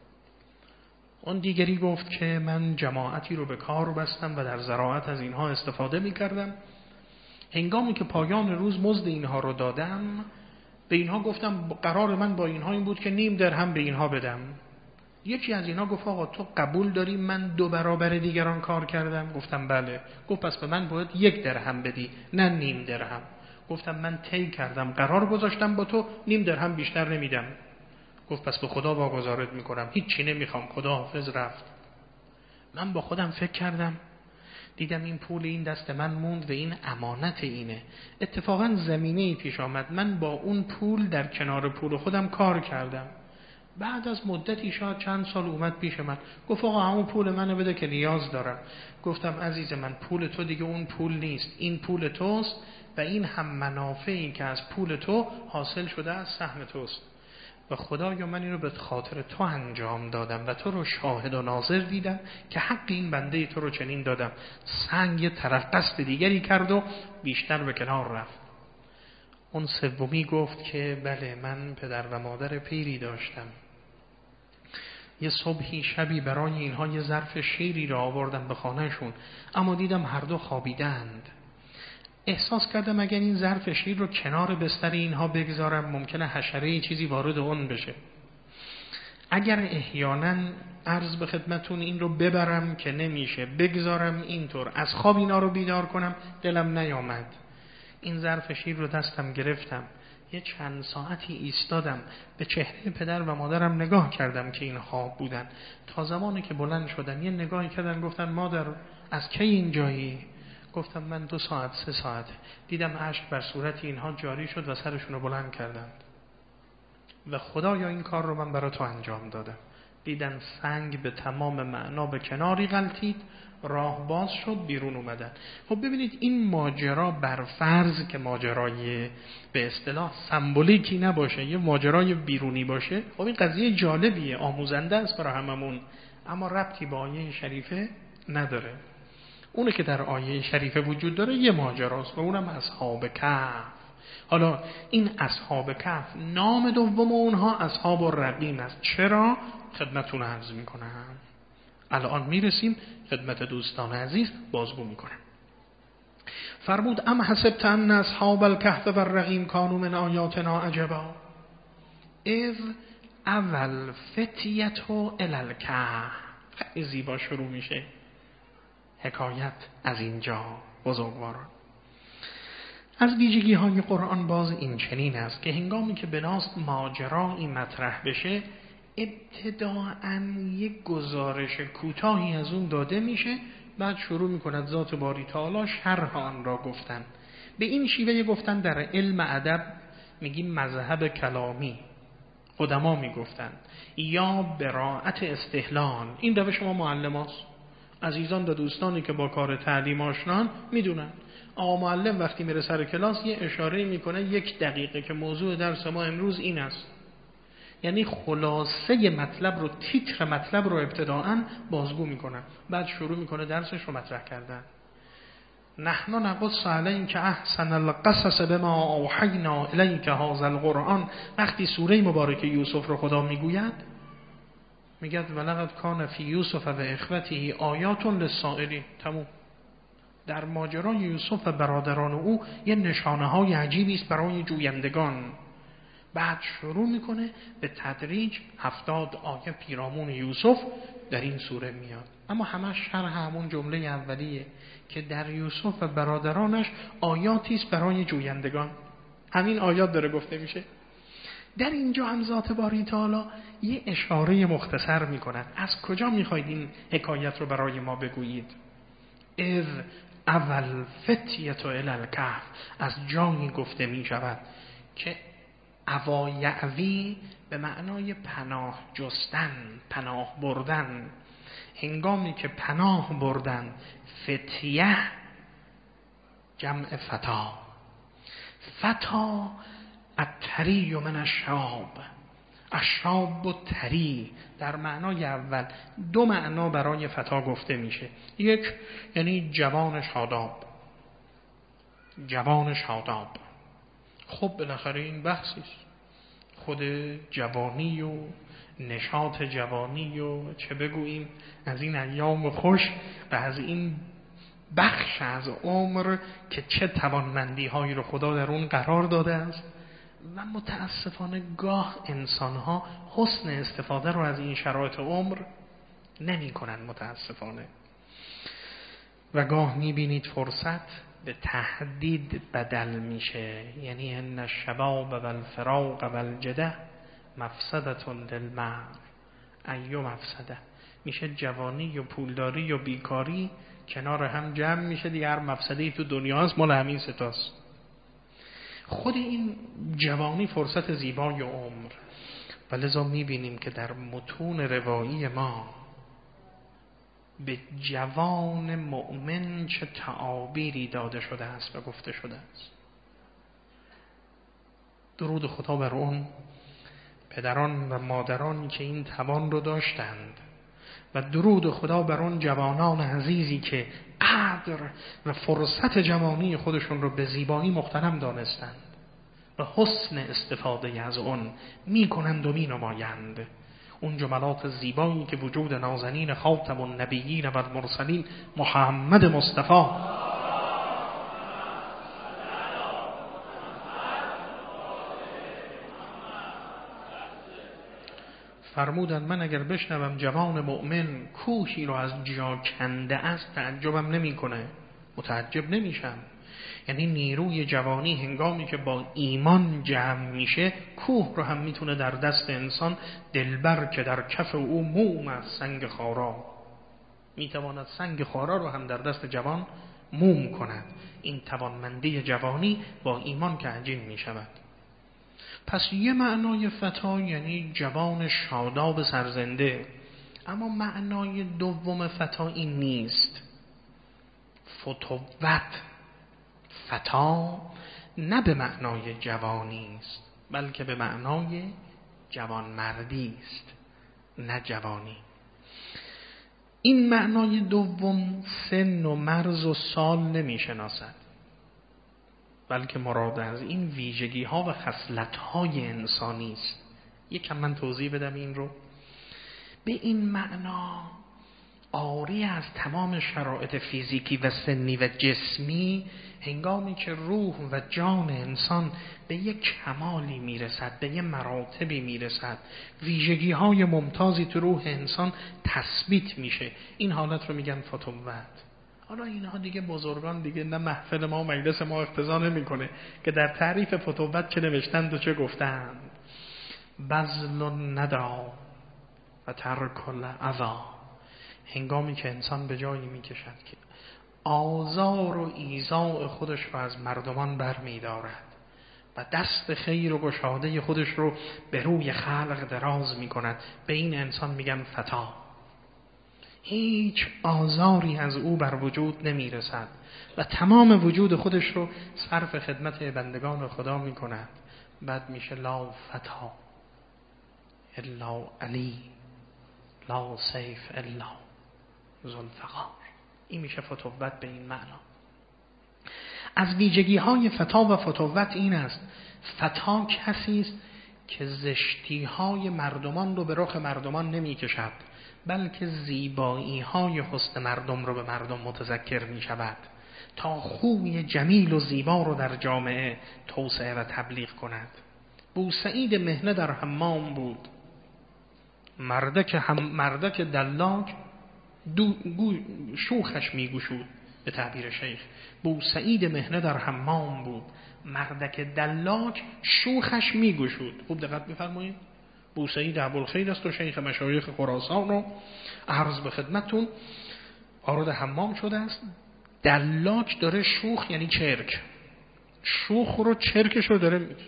اون دیگری گفت که من جماعتی رو به کار بستم و در زراعت از اینها استفاده می کردم. هنگامی که پایان روز مزد اینها رو دادم، به اینها گفتم قرار من با اینها این بود که نیم درهم به اینها بدم. یکی از اینها گفت آقا تو قبول داری من دو برابر دیگران کار کردم؟ گفتم بله. گفت پس به من باید یک درهم بدی نه نیم درهم. گفتم من طی کردم، قرار گذاشتم با تو نیم درهم بیشتر نمیدم. گفت پس به خدا واگذارت میکنم، هیچی نمیخوام، خدا حافظ. رفت. من با خودم فکر کردم، دیدم این پول این دست من موند و این امانت اینه. اتفاقا زمینه‌ای پیش آمد، من با اون پول در کنار پول خودم کار کردم. بعد از مدتی شاید چند سال اومد پیش من، گفت آقا همون پول منو بده که نیاز دارم. گفتم عزیز من، پول تو دیگه اون پول نیست، این پول توست و این هم منافعی که از پول تو حاصل شده از سهم توست و خدایا من اینو به خاطر تو انجام دادم و تو رو شاهد و ناظر دیدم که حق این بنده تو رو چنین دادم. سنگ طرف قصد دیگری کرد و بیشتر به کنار رفت. اون سومی گفت که بله، من پدر و مادر پیری داشتم. یه صبحی شبی برای اینها یه ظرف شیری را آوردم به خانهشون، اما دیدم هر دو خوابیدند. احساس کردم اگر این ظرف شیر رو کنار بستر اینها بگذارم ممکنه حشره چیزی وارد اون بشه. اگر احیانا عرض به خدمتون این رو ببرم که نمیشه، بگذارم اینطور از خواب اینا رو بیدار کنم، دلم نیامد. این ظرف شیر رو دستم گرفتم، یه چند ساعتی ایستادم، به چهره پدر و مادرم نگاه کردم که این خواب بودن. تا زمانی که بلند شدن یه نگاهی کردن، گفتن مادر از کی اینجایی؟ گفتم من دو ساعت سه ساعت. دیدم اشک بر صورت اینها جاری شد و سرشون رو بلند کردند و خدایا این کار رو من برای تو انجام دادم. دیدن سنگ به تمام معنا به کناری غلتید، راه باز شد، بیرون اومدن. خب ببینید این ماجرا بر فرض که ماجرای به اصطلاح سمبولیکی نباشه، یه ماجرای بیرونی باشه، خب این قضیه جالبیه، آموزنده است برای هممون، اما ربطی با آیه شریفه نداره. اونه که در آیه شریفه وجود داره یه ماجراست و اونم اصحاب کهف. حالا این اصحاب کهف نام دوم اونها اصحاب الرقیم است. چرا؟ خدمتون عرض میکنم. الان میرسیم خدمت دوستان عزیز، بازگو میکنم. فرمود ام حسبت ان اصحاب الکهف و الرقیم کانوا من آیاتنا عجبا اذ اول فتیت الی الکهف. خیلی زیبا شروع میشه حکایت از اینجا. بزرگواران، از ویژگی های قرآن باز این چنین است که هنگامی که بناست ماجرایی مطرح بشه، ابتداعاً یک گزارش کوتاهی از اون داده میشه، بعد شروع میکند ذات باری تعالی شرح آن را گفتن. به این شیوه گفتن در علم ادب میگیم مذهب کلامی، قدما میگفتن، یا براءت استحلال. این روش شما معلم هاست. عزیزان و دوستانی که با کار تعلیم آشنان میدونن آقا معلم وقتی میره سر کلاس یه اشاره میکنه یک دقیقه که موضوع درس ما امروز این است، یعنی خلاصه مطلب رو، تیتر مطلب رو ابتداعاً بازگو میکنه، بعد شروع میکنه درسش رو مطرح کردن. نحن نقص علیک احسن القصص بما اوحینا الیک هذا القرآن. وقتی سوره مبارکه یوسف رو خدا میگوید، میگه ولقد کان فی یوسف و اخوته آیات للسائلین. تموم. در ماجرای یوسف و برادران او یه نشانه های عجیبی است برای جویندگان. بعد شروع میکنه به تدریج هفتاد آیه پیرامون یوسف در این سوره میاد، اما همه شرح همون جمله اولیه که در یوسف و برادرانش آیاتی است برای جویندگان. همین آیات داره گفته میشه. در اینجا هم ذات باری تعالی یه اشاره مختصر میکند. از کجا میخواید این حکایت رو برای ما بگویید؟ اذ اول فتیت الی الکهف، از جایی گفته میشود که اوایعوی به معنای پناه جستن، پناه بردن. هنگامی که پناه بردن فتیه جمع فتا، فتا الطری من الشاب، الشاب و طری در معنای اول دو معنا برای فتا گفته میشه. یک یعنی جوان شاداب، جوان شاداب. خب بالاخره این بحثیست، خود جوانی و نشاط جوانی و چه بگوییم از این ایام خوش و از این بخش از عمر که چه توانمندی هایی رو خدا در اون قرار داده است و متاسفانه گاه انسان ها حسن استفاده رو از این شرایط عمر نمی کنن متاسفانه، و گاه می بینید فرصت به تهدید بدل میشه. یعنی ان الشباب و الفراق و الجده مفسدة للمرء، ایو مفسده، میشه جوانی و پولداری و بیکاری کنار هم جمع میشه دیگه، هر مفسده‌ای تو دنیا هست مال همین ستاست. خود این جوانی فرصت زیبای عمر، و لذا میبینیم که در متون روایی ما به جوان مؤمن چه تعابیری داده شده است و گفته شده است. درود خدا بر اون پدران و مادران که این توان رو داشتند و درود خدا بر اون جوانان عزیزی که قدر و فرصت جوانی خودشون رو به زیبایی مغتنم دانستند و حسن استفاده از اون میکنند و مینمایند. اون جملات زیبایی که وجود نازنین خاتم النبیین و المرسلین محمد مصطفی فرمودند من اگر بشنوم جوان مؤمن کوهی رو از جا کنده است تعجبم نمی کنه، متعجب نمیشم. یعنی نیروی جوانی هنگامی که با ایمان جمع میشه کوه رو هم میتونه در دست انسان، دلبر که در کف او موم از سنگ خارا، میتواند سنگ خارا رو هم در دست جوان موم کند. این توانمندی جوانی با ایمان که عجین میشود. پس یه معنای فتا یعنی جوان شاداب سرزنده، اما معنای دوم فتا این نیست. فتوت، فتا نه به معنای جوانی است بلکه به معنای جوانمردی است، نه جوانی. این معنای دوم سن و مرز و سال نمی شناسد، بلکه مراد از این ویژگی ها و خصلت های انسانی است. یکم من توضیح بدم این رو. به این معنا عاری از تمام شرایط فیزیکی و سنی و جسمی، هنگامی که روح و جان انسان به یک کمالی میرسد، به یک مراتبی میرسد، ویژگی های ممتازی تو روح انسان تثبیت میشه، این حالت رو میگن فتوت. حالا اینها دیگه بزرگان دیگه نه محفل ما و مجلس ما اقتضا نمیکنه که در تعریف فتوت چه نوشتند و چه گفتند. بذل الندى و ترک الاذی، هنگامی که انسان به جایی میکشد که آزار و ایذاء خودش رو از مردمان بر میدارد و دست خیر و گشاده خودش رو به روی خلق دراز میکند، به این انسان میگن فتا. هیچ آزاری از او بر وجود نمیرسد و تمام وجود خودش رو صرف خدمت بندگان خدا میکند. بعد میشه لا فتا الا علی، لا سیف الا ذوالفقار. این میشه فتوت به این معنا. از ویژگی های فتا و فتوت این است: فتا کسی است که زشتی های مردمان رو به رخ مردمان نمی کشد، بلکه زیبایی های حسن مردم رو به مردم متذکر می شود تا خوی جمیل و زیبا رو در جامعه توسعه و تبلیغ کند. بوسعید مهنه در حمام بود، مردک هم مردک دلاک دو شوخش می گشود. به تعبیر شیخ بوسعید مهنه در حمام بود، مردک دلاک شوخش می گشود. خوب دقت بفرمایید. بوسعید ابوالخیر است و شیخ مشایخ خراسان رو عرض به خدمتتون وارد حمام شده است. دلاک داره شوخ یعنی چرک، شوخ رو چرکش رو داره می.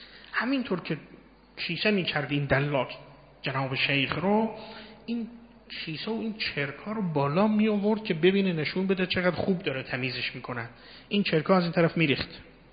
همینطور که کیسه می کرد این دلاک جناب شیخ رو، این کیسه و این چرکا رو بالا می آورد که ببینه نشون بده چقدر خوب داره تمیزش میکنن. این چرکا از این طرف میریخت.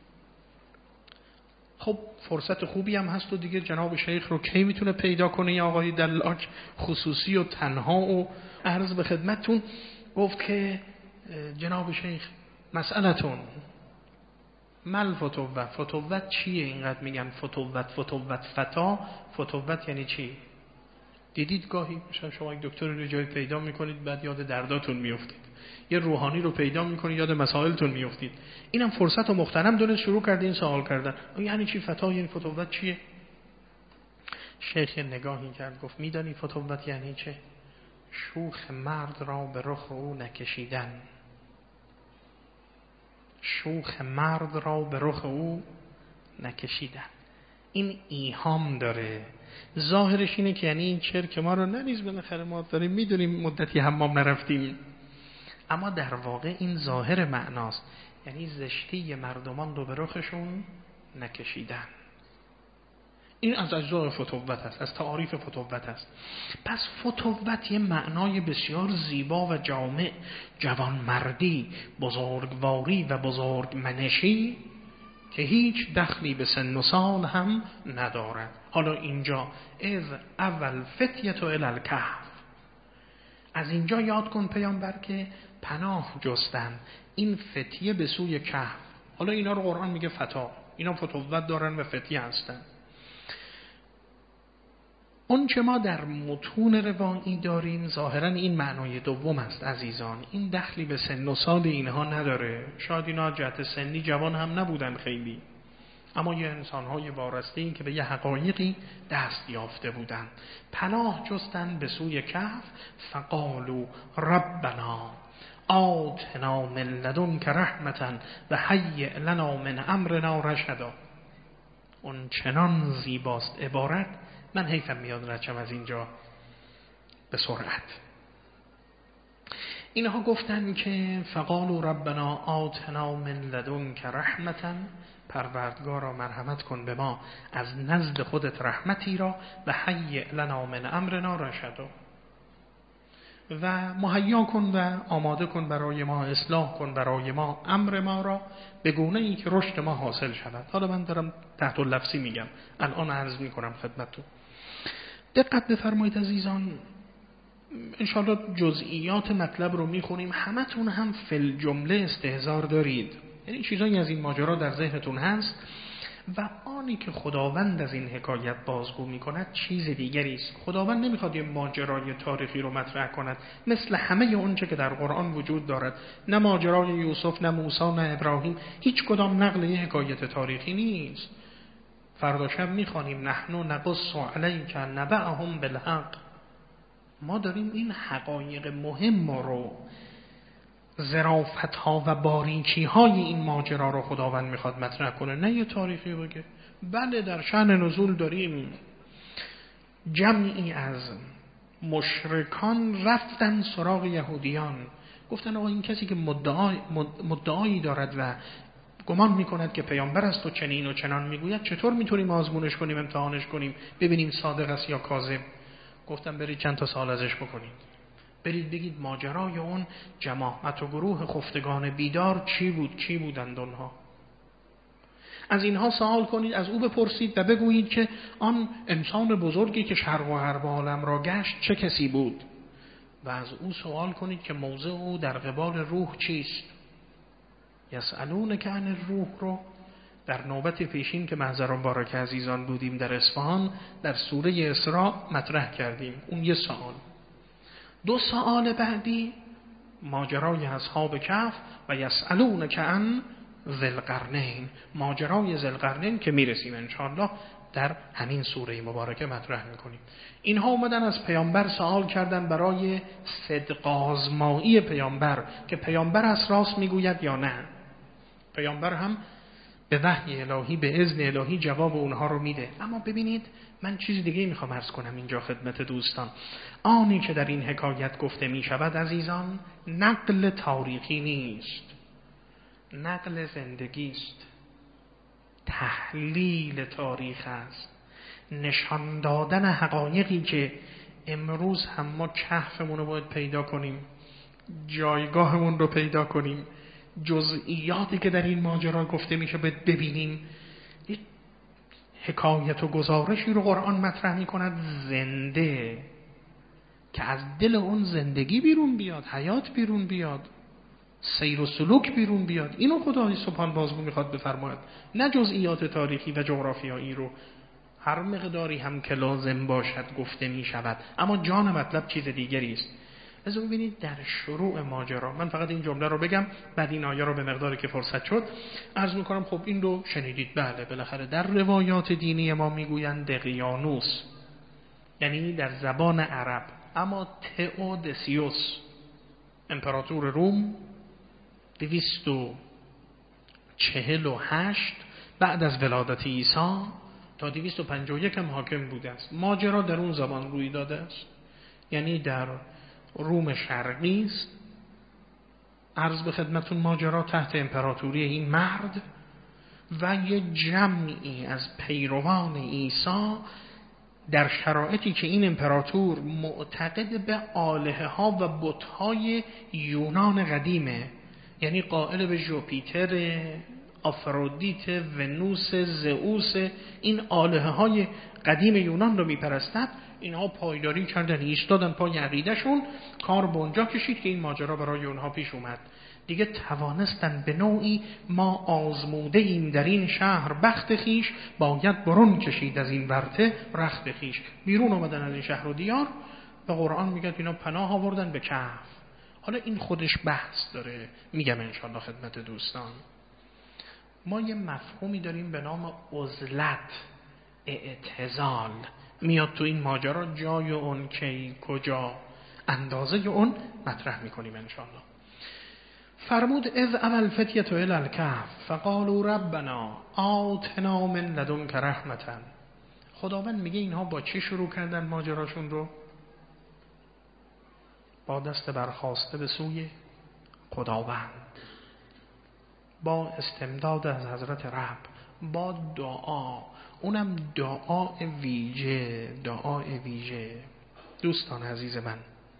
خب فرصت خوبی هم هست و دیگه جناب شیخ رو کی میتونه پیدا کنه یا آقای دلاج خصوصی و تنها و عرض به خدمتتون گفت که جناب شیخ مسئلتون مل فتوت. فتوت چیه؟ اینقدر میگن فتوت فتوت فتا. فتوت یعنی چی؟ دیدید گاهی مثلا شما یک دکتر رو جای پیدا میکنید بعد یاد درداتون میافتید، یه روحانی رو پیدا میکنید یاد مسائلتون میافتید. اینم فرصت و مغتنم دونست شروع کرده این سوال کردن. یعنی چی فتا؟ یعنی فتوت چیه؟ شیخ نگاهی کرد گفت میدانی فتوت یعنی چه؟ شوخ مرد را به رخ او نکشیدن. شوخ مرد را به رخ او نکشیدن. این ایهام داره. ظاهرش اینه که یعنی این چرک ما رو نریز، بالاخره ما داریم میدونیم مدتی حمام نرفتیم، اما در واقع این ظاهر معناست، یعنی زشتی مردمان رو به رخشون نکشیدن. این از اجزای فتوت است، از تعاریف فتوت است. پس فتوت یه معنای بسیار زیبا و جامع، جوان مردی، بزرگواری و بزرگ منشی که هیچ دخلی به سن و سال هم ندارد. حالا اینجا از اول فتیت و الالکهف، از اینجا یاد کن پیامبر که پناه جستن این فتیه به سوی کهف. حالا اینا رو قرآن میگه فتا، اینا فتوت دارن و فتیه هستن. اون چه ما در متون روایی داریم ظاهرا این معنای دوم است عزیزان. این دخلی به سن و سال اینها نداره. شاید اینا جهت سنی جوان هم نبودن خیلی، اما یه انسان‌های وارسته این که به یه حقایقی دست یافته بودن. پناه جستن به سوی کهف. فقالوا ربنا آتنا من لدنک رحمتا و هیئ لنا من امرنا رشدا. اون چنان زیباست عبارت، من حیفم میاد رچم از اینجا به سرعت. اینها گفتن که فقالوا ربنا آتنا من لدنک رحمتا، پروردگارا مرحمت کن به ما از نزد خودت رحمتی را، و هیئ لنا من امرنا رشدا، و مهیا کن و آماده کن برای ما، اصلاح کن برای ما امر ما را به گونه ای که رشد ما حاصل شود. حالا من دارم تحت اللفظی میگم، الان عرض میکنم خدمتتون. دقت بفرمایید عزیزان، انشاءالله جزئیات مطلب رو میخونیم، همتون هم فی جمله استحضار دارید، یعنی چیزایی از این ماجرا در ذهنتون هست و آنی که خداوند از این حکایت بازگو میکند چیز دیگری است. خداوند نمیخواد یه ماجرای تاریخی رو مطرح کند مثل همه اون چه که در قرآن وجود دارد، نه ماجرای یوسف، نه موسی، نه ابراهیم، هیچ کدام نقل یه حکایت تاریخی نیست. فردا شب میخوانیم نحن نقص علیک نبأهم بالحق. ما داریم این حقایق مهم رو، ظرافت ها و باریکی های این ماجرا رو خداوند میخواد مطرح کنه، نه یه تاریخی بگه. بله در شأن نزول داریم جمعی از مشرکان رفتن سراغ یهودیان، گفتن آقا این کسی که مدعای مدعایی دارد و گمان میکند که پیامبر است و چنین و چنان میگوید، چطور میتونیم آزمونش کنیم، امتحانش کنیم، ببینیم صادق است یا کاذب؟ گفتم برید چند تا سال ازش بکنید، برید بگید ماجرای اون جماعت و گروه خفتگان بیدار چی بود، کی بودند اونها. از اینها سوال کنید، از او بپرسید و بگویید که آن انسان بزرگی که شرق و غرب عالم را گشت چه کسی بود، و از او سوال کنید که موضع او در قبال روح چیست. یسألونک عن الروح رو در نوبت پیشین که محضر مبارک عزیزان بودیم در اصفهان در سوره اسراء مطرح کردیم، اون یه سوال. دو سوال بعدی ماجرای اصحاب کهف و یسألونک عن ذی القرنین، ماجرای ذی القرنین که میرسیم انشاءالله در همین سوره مبارکه مطرح میکنیم. اینها اومدن از پیامبر سوال کردن برای صدق آزمایی پیامبر که پیامبر از راست میگوید یا نه. پیامبر هم به وحی الهی به اذن الهی جواب اونها رو میده. اما ببینید من چیز دیگه میخوام عرض کنم اینجا خدمت دوستان. آنی که در این حکایت گفته میشود عزیزان نقل تاریخی نیست، نقل زندگی است، تحلیل تاریخ است، نشان دادن حقایقی که امروز هم ما کهفمون رو باید پیدا کنیم، جایگاهمون رو پیدا کنیم، جزئیاتی که در این ماجرا گفته میشه ببینیم. حکایت و گزارشی رو قرآن مطرح میکند زنده، که از دل اون زندگی بیرون بیاد، حیات بیرون بیاد، سیر و سلوک بیرون بیاد. اینو خدای سبحان بازگو میخواد بفرماید، نه جزئیات تاریخی و جغرافیایی رو هر مقداری هم که لازم باشد گفته میشود، اما جان مطلب چیز دیگری است. از اون ببینید در شروع ماجرا، من فقط این جمله رو بگم بعد این آیه رو به مقداری که فرصت شد عرض میکنم. خب این رو شنیدید، بله بالاخره در روایات دینی ما میگویند دقیانوس، یعنی در زبان عرب. اما تئودسیوس امپراتور روم دویست و چهل و هشت بعد از ولادت عیسی تا دویست و پنجاه و یک هم حاکم بوده است. ماجرا در اون زمان روی داده است، یعنی در روم شرقی است. عرض به خدمتون ماجرا تحت امپراتوری این مرد و یه جمعی از پیروان عیسی در شرایطی که این امپراتور معتقد به آلهه ها و بت های یونان قدیمه، یعنی قائل به ژوپیتر، آفرودیت، ونوس، زئوس، این آلهه های قدیم یونان رو میپرستند. اینها پایداری کردن، ایستادن پای عقیدهشون، کار به اونجا کشید که این ماجرا برای اونها پیش اومد. دیگه توانستن به نوعی ما آزموده ایم در این شهر بخت خیش، باید برون کشید از این ورطه رخت خیش. بیرون آمدن از این شهر و دیار و قرآن میگه اینا پناه آوردن به کهف. حالا این خودش بحث داره، میگم انشاءالله خدمت دوستان. ما یه مفهومی داریم به نام عزلت، اعتزال، میاد تو این ماجرا. جای اون کی، کجا، اندازه اون مطرح میکنیم انشاءالله. فرمود اذ عمل فتیت الی الکهف فقالوا ربنا آتنا من لدنک رحمتا. خداوند میگه اینها با چی شروع کردن ماجراشون رو؟ با دست برخاسته به سوی خداوند، با استمداد از حضرت رب، با دعا، اونم دعا ویژه، دعا ویژه. دوستان عزیز من،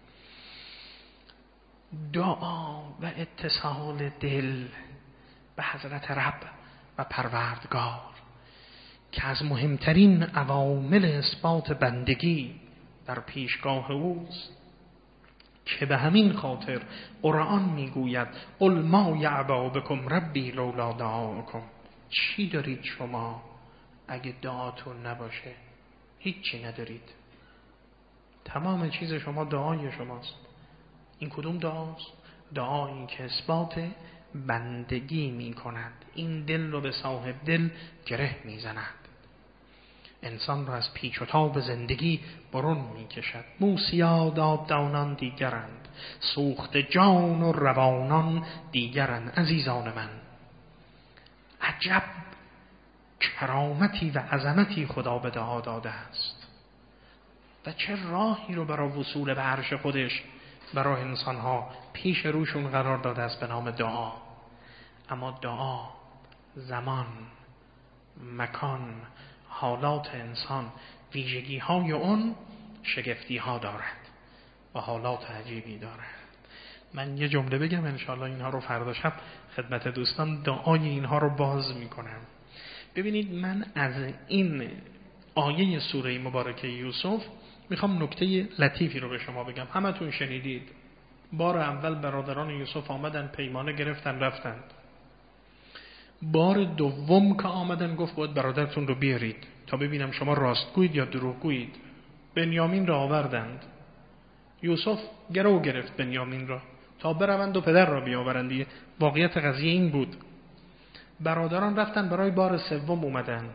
دعا و اتصال دل به حضرت رب و پروردگار که از مهمترین عوامل اثبات بندگی در پیشگاه اوست، که به همین خاطر قرآن میگوید قل ما یعبا بکم ربی لولا دعاکم. چی دارید شما اگه دعاتون نباشه؟ هیچی ندارید. تمام چیز شما دعای شماست. این کدوم دعاست؟ دعایی که اثبات بندگی می کند، این دل رو به صاحب دل گره می زند، انسان را از پیچ و تاب زندگی برون می کشد. موسیا دادانان دیگرند، سوخت جان و روانان دیگرند. عزیزان من، عجب کرامتی و عظمتی خدا به دعا داده است و چه راهی رو برای وصول به عرش خودش برای انسانها پیش روشون قرار داده است به نام دعا. اما دعا زمان، مکان، حالات انسان، ویژگی های اون شگفتی ها دارد و حالات عجیبی دارد. من یه جمله بگم انشاءالله اینها رو فردا شب خدمت دوستان دعای اینها رو باز میکنم. ببینید، من از این آیه سوره مبارکه یوسف میخوام نکته لطیفی رو به شما بگم. همتون شنیدید بار اول برادران یوسف آمدن، پیمانه گرفتن رفتند. بار دوم که آمدن گفت باید برادرتون رو بیارید تا ببینم شما راستگویید یا دروغگویید. بنیامین را آوردند. یوسف گرو گرفت بنیامین را تا بروند و پدر را بیاورند. واقعیت قضیه این بود. برادران رفتن، برای بار سوم اومدن.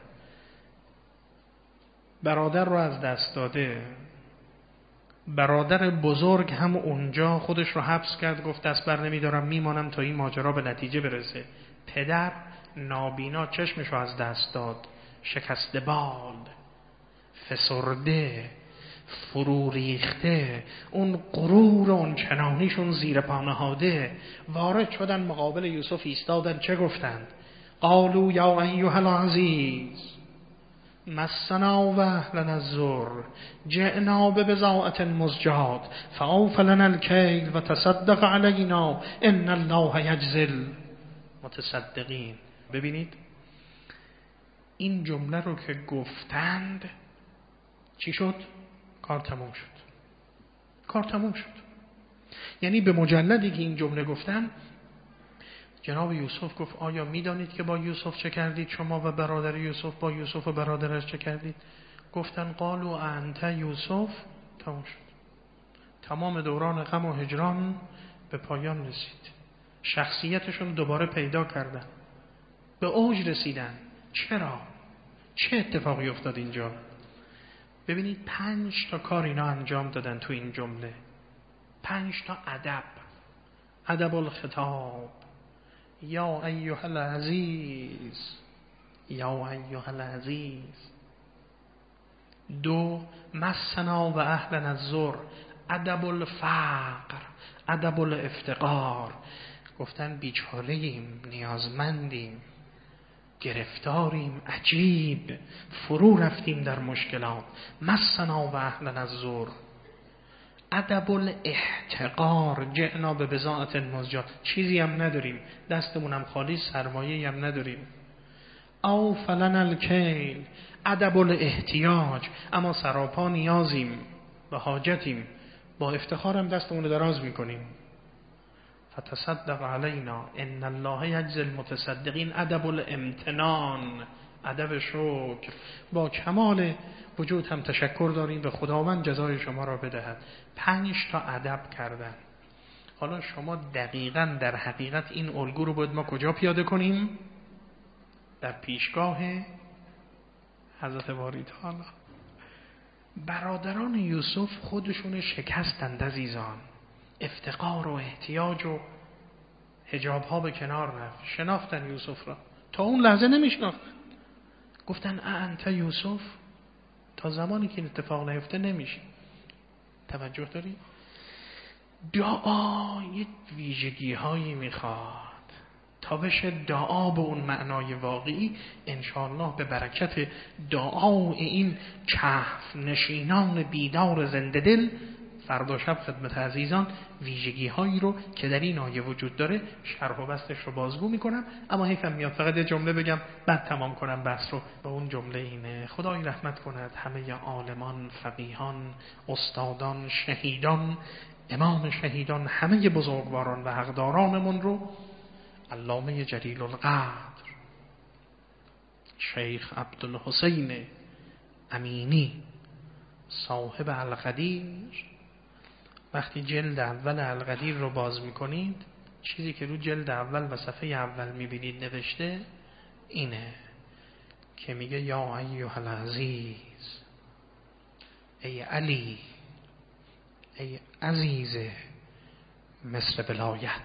برادر رو از دست داده. برادر بزرگ هم اونجا خودش رو حبس کرد، گفت دست بر نمیدارم، میمانم تا این ماجرا به نتیجه برسه. پدر نابینا چشمش رو از دست داد، شکسته بال، فسرده، فرو ریخته، اون غرور اون چنانیشون زیر پا نهاده. وارد شدن مقابل یوسف ایستادن، چه گفتند؟ قالوا یا ایها العزیز مسنا و اهلنا الضر جئنا ببضاعة مزجاة فأوف لنا الكيل و تصدق علینا ان الله یجزی المتصدقین. ببینید این جمله رو که گفتند چی شد؟ کار تموم شد. کار تموم شد. یعنی به مجلدی که این جمله گفتن، جناب یوسف گفت آیا میدانید که با یوسف چه کردید شما و برادر یوسف با یوسف و برادرش چه کردید؟ گفتن قالوا انت یوسف. تمام شد. تمام دوران غم و هجران به پایان رسید. شخصیتشون دوباره پیدا کردن، به اوج رسیدن. چرا؟ چه اتفاقی افتاد اینجا؟ ببینید پنج تا کار اینا انجام دادن تو این جمله. پنج تا ادب. ادب الخطاب. یا ایها العزیز، یا ایها العزیز. دو، مسنا و اهلنا الضر، ادب الفقر، ادب الافتقار. گفتن بیچاره‌ایم، نیازمندیم، گرفتاریم، عجیب، فرو رفتیم در مشکلات. مسنا و اهلنا الضر. ادب الاحتقار، جئنا به بضاعة مزجاة، چیزی هم نداریم، دستمون هم خالی، سرمایه‌ای هم نداریم. او فلنا الکیل، ادب الاحتیاج، اما سراپا نیازیم، به حاجتیم، با افتخارم دستمون رو دراز میکنیم. فتصدق علینا ان الله یجزی المتصدقین. ادب الامتنان، ادب شکر، با کمال وجود هم تشکر داریم به خداوند جزای شما را بدهد. پنج تا ادب کردن. حالا شما دقیقاً در حقیقت این الگو رو باید ما کجا پیاده کنیم؟ در پیشگاه حضرت باری تعالی. برادران یوسف خودشون شکستند عزیزان. افتقار و احتیاج و حجاب ها به کنار رفت. شناختن یوسف را. تا اون لحظه نمیشناختن. گفتن انت یوسف. تا زمانی که این اتفاق نیفته نمیشه. توجه داری؟ دعا یه ویژگی هایی میخواد تا بشه دعا به اون معنای واقعی. انشاءالله به برکت دعای این کهف نشینان بیدار زنده دل، فردا شب خدمت عزیزان ویژگی هایی رو که در این آیه وجود داره شرح و بستش رو بازگو میکنم. اما حیفم میاد فقط یه جمله بگم بعد تمام کنم بحث رو. به اون جمله اینه: خدای رحمت کند همه عالمان، فقیهان، استادان، شهیدان، امام شهیدان، همه بزرگواران و حقدارانمون رو. علامه جلیل القدر شیخ عبدالحسین امینی صاحب القدیر، وقتی جلد اول القدیر رو باز میکنید، چیزی که رو جلد اول و صفحه اول میبینید نوشته اینه که میگه یا ایها العزیز، ای علی، ای عزیز مصر بلایت،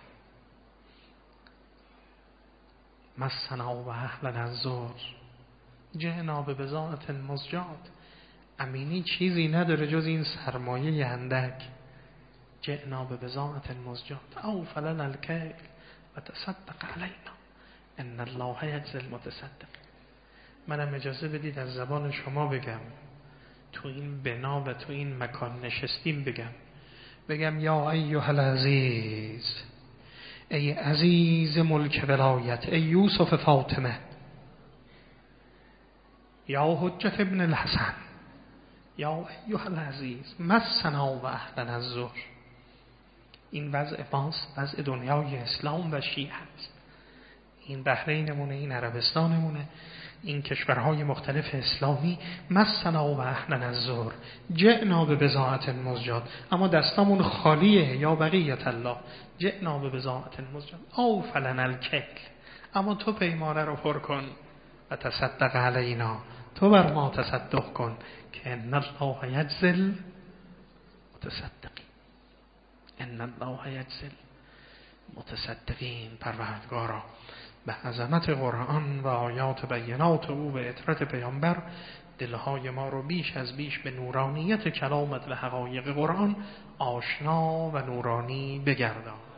مسنا و اهلنا الضر جئنا به بضاعة مزجاة. امینی چیزی نداره جز این سرمایه اندک. جئنا به بضاعة مزجاة او فلنا الکیل و تصدق علینا ان الله یجزی المتصدق. منم اجازه بدید از زبان شما بگم، تو این بنا و تو این مکان نشستیم بگم بگم یا ایها العزیز، ای عزیز ملک ولایت، ای یوسف فاطمه، یا حجت ابن الحسن، یا ایها العزیز، مسنا و اهلنا الضر. این وضع ماست، وضع دنیای اسلام و شیعه است. این بحرینمونه، این عربستانمونه، این کشورهای مختلف اسلامی. مسنا و اهلنا الضر جئنا به بضاعة مزجاة، اما دستامون خالیه. یا بقیت الله، جئنا به بضاعة مزجاة او فلنا الکیل، اما تو پیمانه رو پر کن و تصدق علینا، تو بر ما تصدق کن که ان الله یجزی المتصدقین. ان الله یجزی المتصدقین. پروردگارا به عظمت قرآن و آیات بینات او به اطرت پیامبر دلهای ما رو بیش از بیش به نورانیت کلامت و حقایق قرآن آشنا و نورانی بگردان.